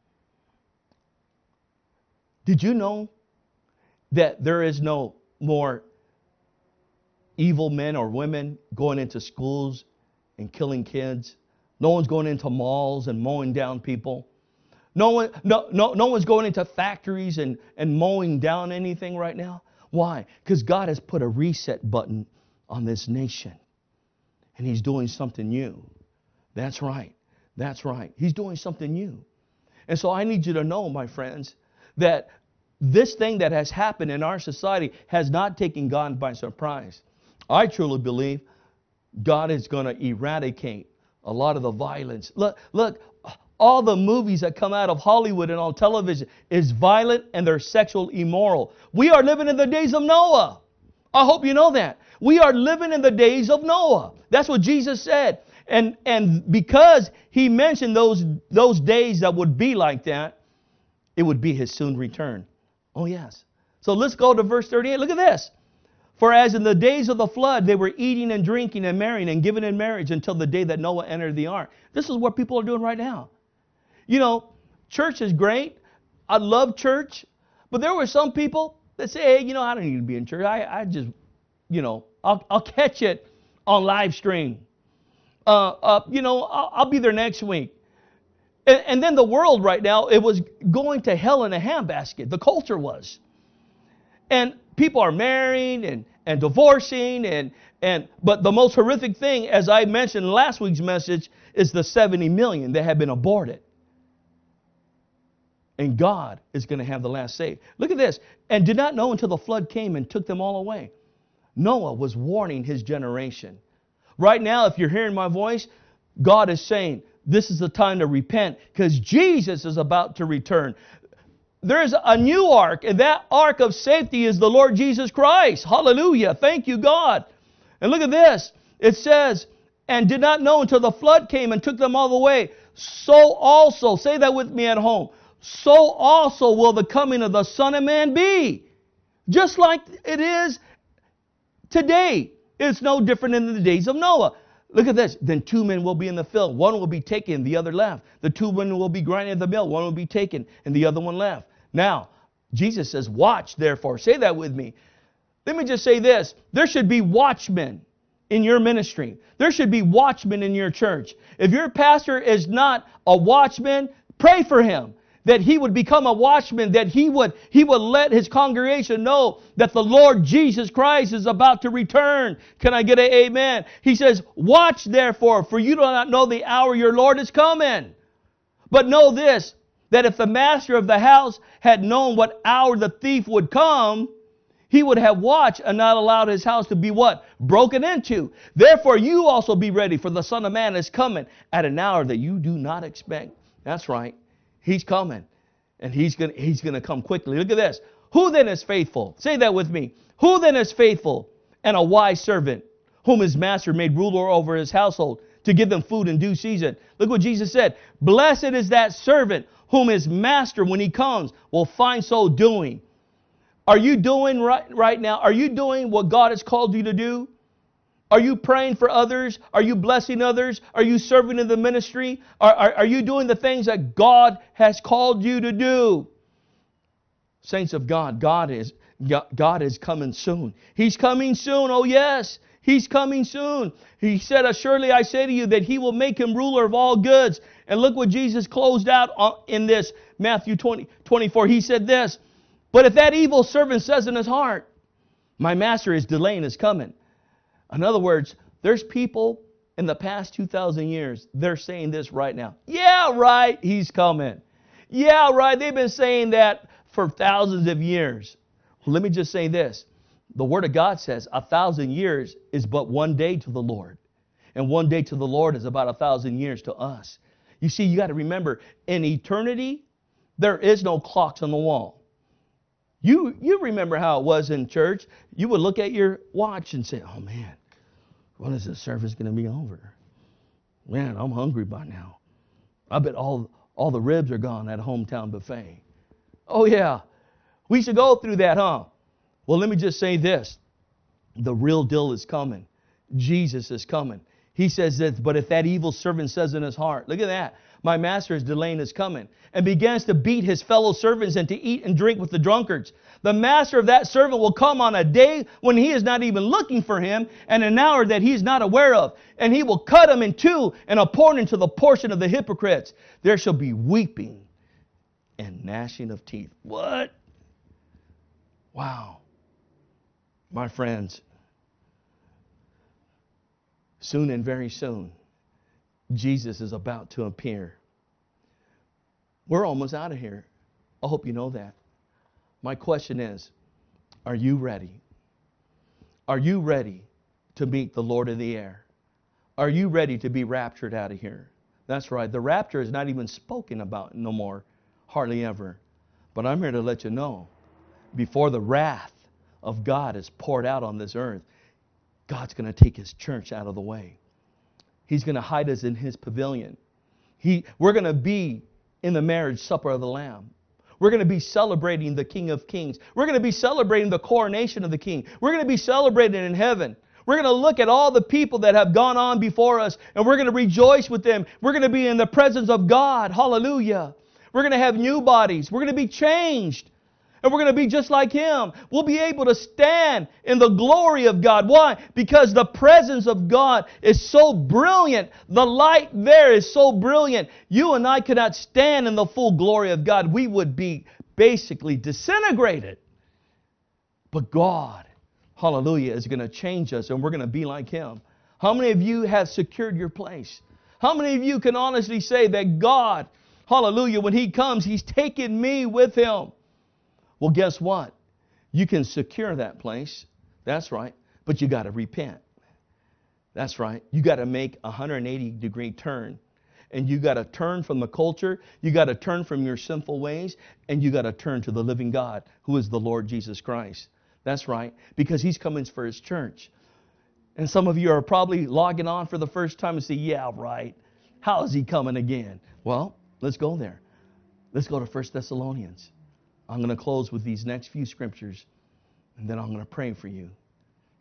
did you know that there is no more evil men or women going into schools and killing kids? No one's going into malls and mowing down people. No one, no, no, no one's going into factories and, and mowing down anything right now. Why? Because God has put a reset button on this nation. And He's doing something new. That's right. That's right. He's doing something new. And so I need you to know, my friends, that this thing that has happened in our society has not taken God by surprise. I truly believe God is going to eradicate a lot of the violence. Look, look, all the movies that come out of Hollywood and on television is violent and they're sexual immoral. We are living in the days of Noah. I hope you know that. We are living in the days of Noah. That's what Jesus said. And, and because He mentioned those, those days that would be like that, it would be His soon return. Oh, yes. So let's go to verse thirty-eight. Look at this. For as in the days of the flood, they were eating and drinking and marrying and giving in marriage until the day that Noah entered the ark. This is what people are doing right now. You know, church is great. I love church. But there were some people that say, hey, you know, I don't need to be in church. I, I just, you know, I'll, I'll catch it on live stream. Uh, uh, you know, I'll, I'll be there next week. And, and then the world right now, it was going to hell in a handbasket. The culture was. And people are marrying and, and divorcing. and and But the most horrific thing, as I mentioned in last week's message, is the seventy million that have been aborted. And God is going to have the last say. Look at this. And did not know until the flood came and took them all away. Noah was warning his generation. Right now, if you're hearing my voice, God is saying, this is the time to repent because Jesus is about to return. There's a new ark, and that ark of safety is the Lord Jesus Christ. Hallelujah. Thank you, God. And look at this. It says, and did not know until the flood came and took them all away. So also, say that with me at home, so also will the coming of the Son of Man be. Just like it is today. It's no different than the days of Noah. Look at this. Then two men will be in the field. One will be taken, the other left. The two women will be grinding at the mill. One will be taken, and the other one left. Now, Jesus says, watch, therefore. Say that with me. Let me just say this. There should be watchmen in your ministry. There should be watchmen in your church. If your pastor is not a watchman, pray for him, that he would become a watchman, that he would, he would let his congregation know that the Lord Jesus Christ is about to return. Can I get an amen? He says, watch therefore, for you do not know the hour your Lord is coming. But know this, that if the master of the house had known what hour the thief would come, he would have watched and not allowed his house to be what? Broken into. Therefore you also be ready, for the Son of Man is coming at an hour that you do not expect. That's right. He's coming. And he's going he's going to come quickly. Look at this. Who then is faithful? Say that with me. Who then is faithful and a wise servant, whom his master made ruler over his household, to give them food in due season? Look what Jesus said. Blessed is that servant whom his master, when he comes, will find so doing. Are you doing right, right now? Are you doing what God has called you to do? Are you praying for others? Are you blessing others? Are you serving in the ministry? Are, are, are you doing the things that God has called you to do? Saints of God, God is, God is coming soon. He's coming soon. Oh yes, He's coming soon. He said, surely I say to you that He will make Him ruler of all goods. And look what Jesus closed out in this, Matthew twenty, twenty-four. He said this, but if that evil servant says in his heart, my master is delaying his coming. In other words, there's people in the past two thousand years, they're saying this right now. Yeah, right, He's coming. Yeah, right, they've been saying that for thousands of years. Well, let me just say this. The Word of God says a thousand years is but one day to the Lord. And one day to the Lord is about a thousand years to us. You see, you got to remember, in eternity, there is no clocks on the wall. You, you remember how it was in church. You would look at your watch and say, oh man, when is this service going to be over? Man, I'm hungry by now. I bet all, all the ribs are gone at a hometown buffet. Oh yeah, we should go through that, huh? Well, let me just say this. The real deal is coming. Jesus is coming. He says this, but if that evil servant says in his heart, look at that, my master is delaying his coming, and begins to beat his fellow servants and to eat and drink with the drunkards, the master of that servant will come on a day when he is not even looking for him, and an hour that he is not aware of, and he will cut him in two and pour into the portion of the hypocrites. There shall be weeping and gnashing of teeth. What? Wow. My friends, soon and very soon, Jesus is about to appear. We're almost out of here. I hope you know that. My question is, are you ready? Are you ready to meet the Lord of the air? Are you ready to be raptured out of here? That's right. The rapture is not even spoken about no more, hardly ever. But I'm here to let you know, before the wrath of God is poured out on this earth, God's going to take His church out of the way. He's going to hide us in His pavilion. He, we're going to be in the marriage supper of the Lamb. We're going to be celebrating the King of Kings. We're going to be celebrating the coronation of the King. We're going to be celebrating in heaven. We're going to look at all the people that have gone on before us, and we're going to rejoice with them. We're going to be in the presence of God. Hallelujah. We're going to have new bodies. We're going to be changed. And we're going to be just like Him. We'll be able to stand in the glory of God. Why? Because the presence of God is so brilliant. The light there is so brilliant. You and I cannot stand in the full glory of God. We would be basically disintegrated. But God, hallelujah, is going to change us and we're going to be like Him. How many of you have secured your place? How many of you can honestly say that God, hallelujah, when He comes, He's taking me with Him? Well, guess what? You can secure that place. That's right. But you got to repent. That's right. You got to make a one hundred eighty degree turn. And you got to turn from the culture. You got to turn from your sinful ways. And you got to turn to the living God, who is the Lord Jesus Christ. That's right. Because He's coming for His church. And some of you are probably logging on for the first time and say, yeah, right. How is He coming again? Well, let's go there. Let's go to First Thessalonians. I'm going to close with these next few scriptures, and then I'm going to pray for you.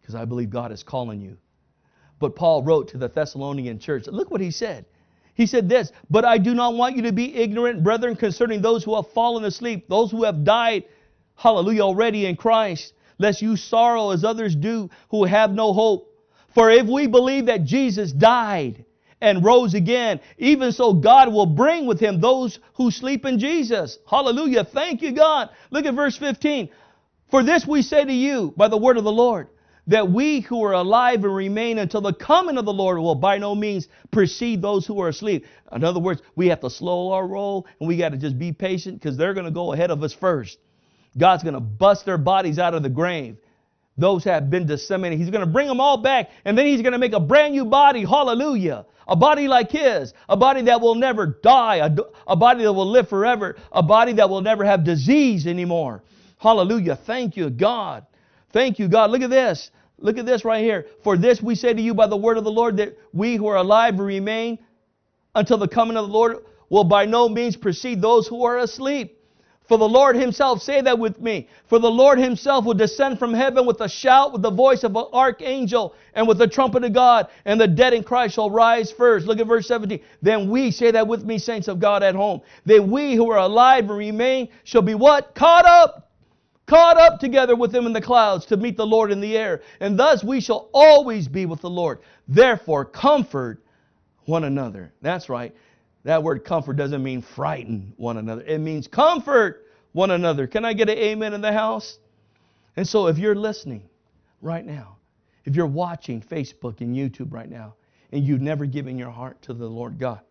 because I believe God is calling you. But Paul wrote to the Thessalonian church. Look what he said. He said this, "But I do not want you to be ignorant, brethren, concerning those who have fallen asleep, those who have died, hallelujah, already in Christ, lest you sorrow as others do who have no hope. For if we believe that Jesus died and rose again, even so God will bring with Him those who sleep in Jesus." Hallelujah. Thank you, God. Look at verse fifteen. "For this we say to you by the word of the Lord, that we who are alive and remain until the coming of the Lord will by no means precede those who are asleep." In other words, we have to slow our roll and we got to just be patient because they're going to go ahead of us first. God's going to bust their bodies out of the grave. Those have been disseminated. He's going to bring them all back, and then He's going to make a brand new body. Hallelujah. A body like His. A body that will never die. A, a body that will live forever. A body that will never have disease anymore. Hallelujah. Thank you, God. Thank you, God. Look at this. Look at this right here. "For this we say to you by the word of the Lord, that we who are alive and remain until the coming of the Lord will by no means precede those who are asleep. For the Lord Himself," say that with me, "for the Lord Himself will descend from heaven with a shout, with the voice of an archangel, and with the trumpet of God, and the dead in Christ shall rise first." Look at verse seventeen. "Then we," say that with me, saints of God at home, "then we who are alive and remain shall be" what? Caught up. Caught up together with Him in the clouds to meet the Lord in the air. And thus we shall always be with the Lord. Therefore, comfort one another. That's right. That word comfort doesn't mean frighten one another. It means comfort one another. Can I get an amen in the house? And so if you're listening right now, if you're watching Facebook and YouTube right now, and you've never given your heart to the Lord God,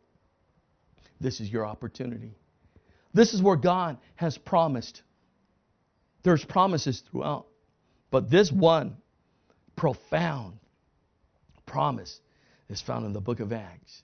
this is your opportunity. This is where God has promised. There's promises throughout. But this one profound promise is found in the book of Acts.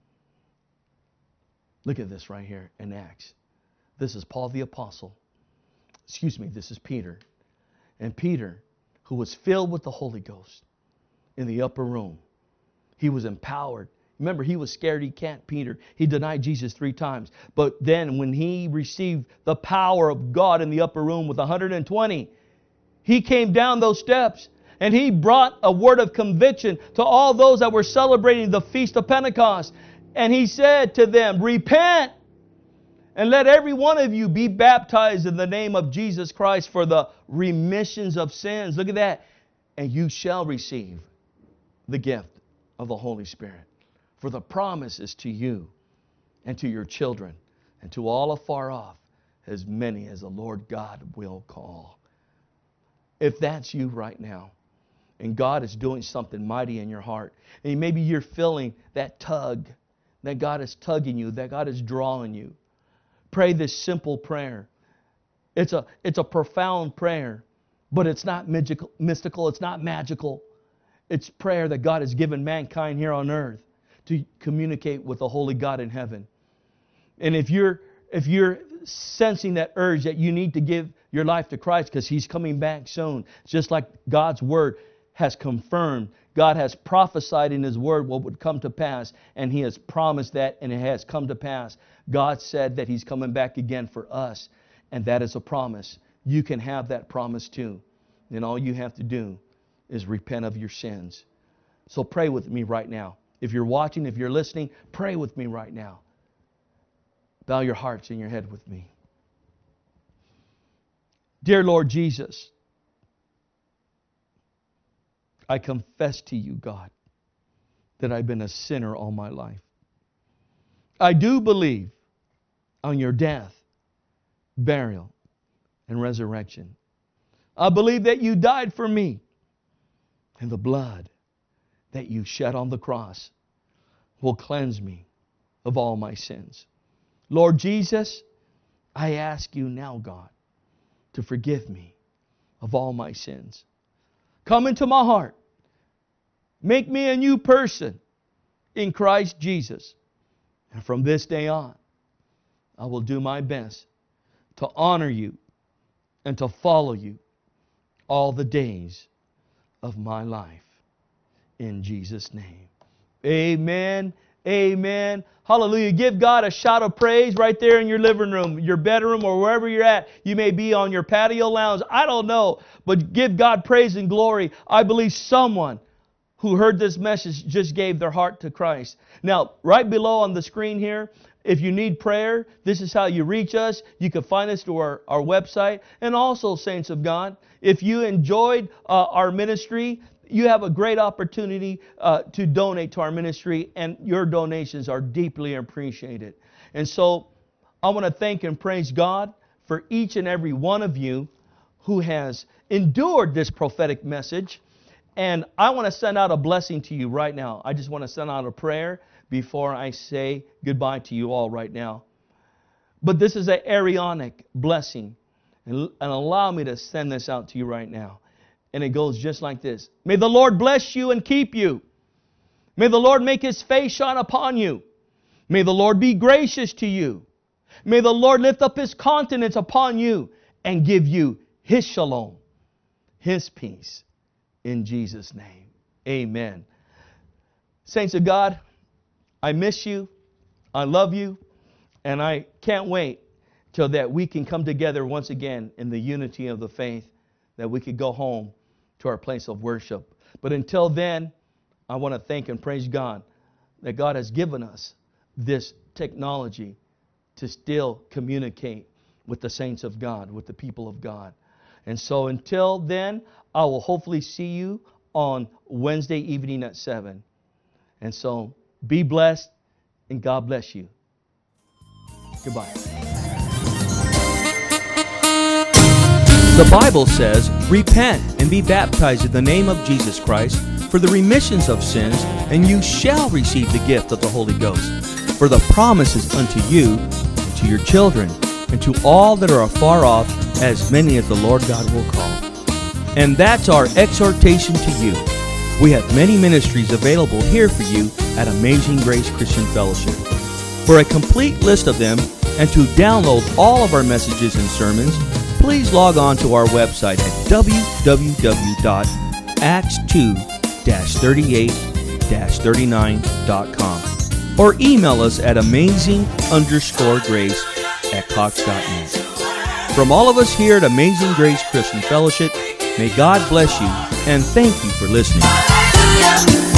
Look at this right here in Acts. This is Paul the Apostle. Excuse me, this is Peter. And Peter, who was filled with the Holy Ghost in the upper room, he was empowered. Remember, he was scared he can't, Peter. He denied Jesus three times. But then when he received the power of God in the upper room with one hundred twenty, he came down those steps and he brought a word of conviction to all those that were celebrating the Feast of Pentecost. And he said to them, "Repent and let every one of you be baptized in the name of Jesus Christ for the remissions of sins." Look at that. "And you shall receive the gift of the Holy Spirit. For the promise is to you and to your children and to all afar off, as many as the Lord God will call." If that's you right now, and God is doing something mighty in your heart, and maybe you're feeling that tug, that God is tugging you, that God is drawing you, pray this simple prayer. It's a, it's a profound prayer, but it's not mystical, mystical, it's not magical. It's prayer that God has given mankind here on earth to communicate with the holy God in heaven. And if you're if you're sensing that urge that you need to give your life to Christ because He's coming back soon, just like God's Word has confirmed, God has prophesied in His Word what would come to pass, and He has promised that, and it has come to pass. God said that He's coming back again for us, and that is a promise. You can have that promise too. And all you have to do is repent of your sins. So pray with me right now. If you're watching, if you're listening, pray with me right now. Bow your hearts and your head with me. Dear Lord Jesus, I confess to you, God, that I've been a sinner all my life. I do believe on your death, burial, and resurrection. I believe that you died for me, and the blood that you shed on the cross will cleanse me of all my sins. Lord Jesus, I ask you now, God, to forgive me of all my sins. Come into my heart. Make me a new person in Christ Jesus. And from this day on, I will do my best to honor you and to follow you all the days of my life. In Jesus' name. Amen. Amen. Hallelujah. Give God a shout of praise right there in your living room, your bedroom, or wherever you're at. You may be on your patio lounge. I don't know. But give God praise and glory. I believe someone who heard this message just gave their heart to Christ. Now, right below on the screen here, if you need prayer, this is how you reach us. You can find us through our, our website. And also, saints of God, if you enjoyed uh, our ministry, you have a great opportunity uh, to donate to our ministry, and your donations are deeply appreciated. And so I want to thank and praise God for each and every one of you who has endured this prophetic message. And I want to send out a blessing to you right now. I just want to send out a prayer before I say goodbye to you all right now. But this is an Aaronic blessing. And, and allow me to send this out to you right now. And it goes just like this. May the Lord bless you and keep you. May the Lord make His face shine upon you. May the Lord be gracious to you. May the Lord lift up His countenance upon you and give you His shalom, His peace. In Jesus' name, amen. Saints of God, I miss you. I love you. And I can't wait till that we can come together once again in the unity of the faith, that we could go home to our place of worship. But until then, I want to thank and praise God that God has given us this technology to still communicate with the saints of God, with the people of God. And so until then, I will hopefully see you on Wednesday evening at seven. And so be blessed, and God bless you. Goodbye. The Bible says, repent and be baptized in the name of Jesus Christ for the remissions of sins, and you shall receive the gift of the Holy Ghost. For the promise is unto you, and to your children, and to all that are afar off, as many as the Lord God will call. And that's our exhortation to you. We have many ministries available here for you at Amazing Grace Christian Fellowship. For a complete list of them, and to download all of our messages and sermons, please log on to our website at w w w dot acts two dash thirty-eight dash thirty-nine dot com or email us at amazing underscore grace at cox dot net. From all of us here at Amazing Grace Christian Fellowship, may God bless you, and thank you for listening.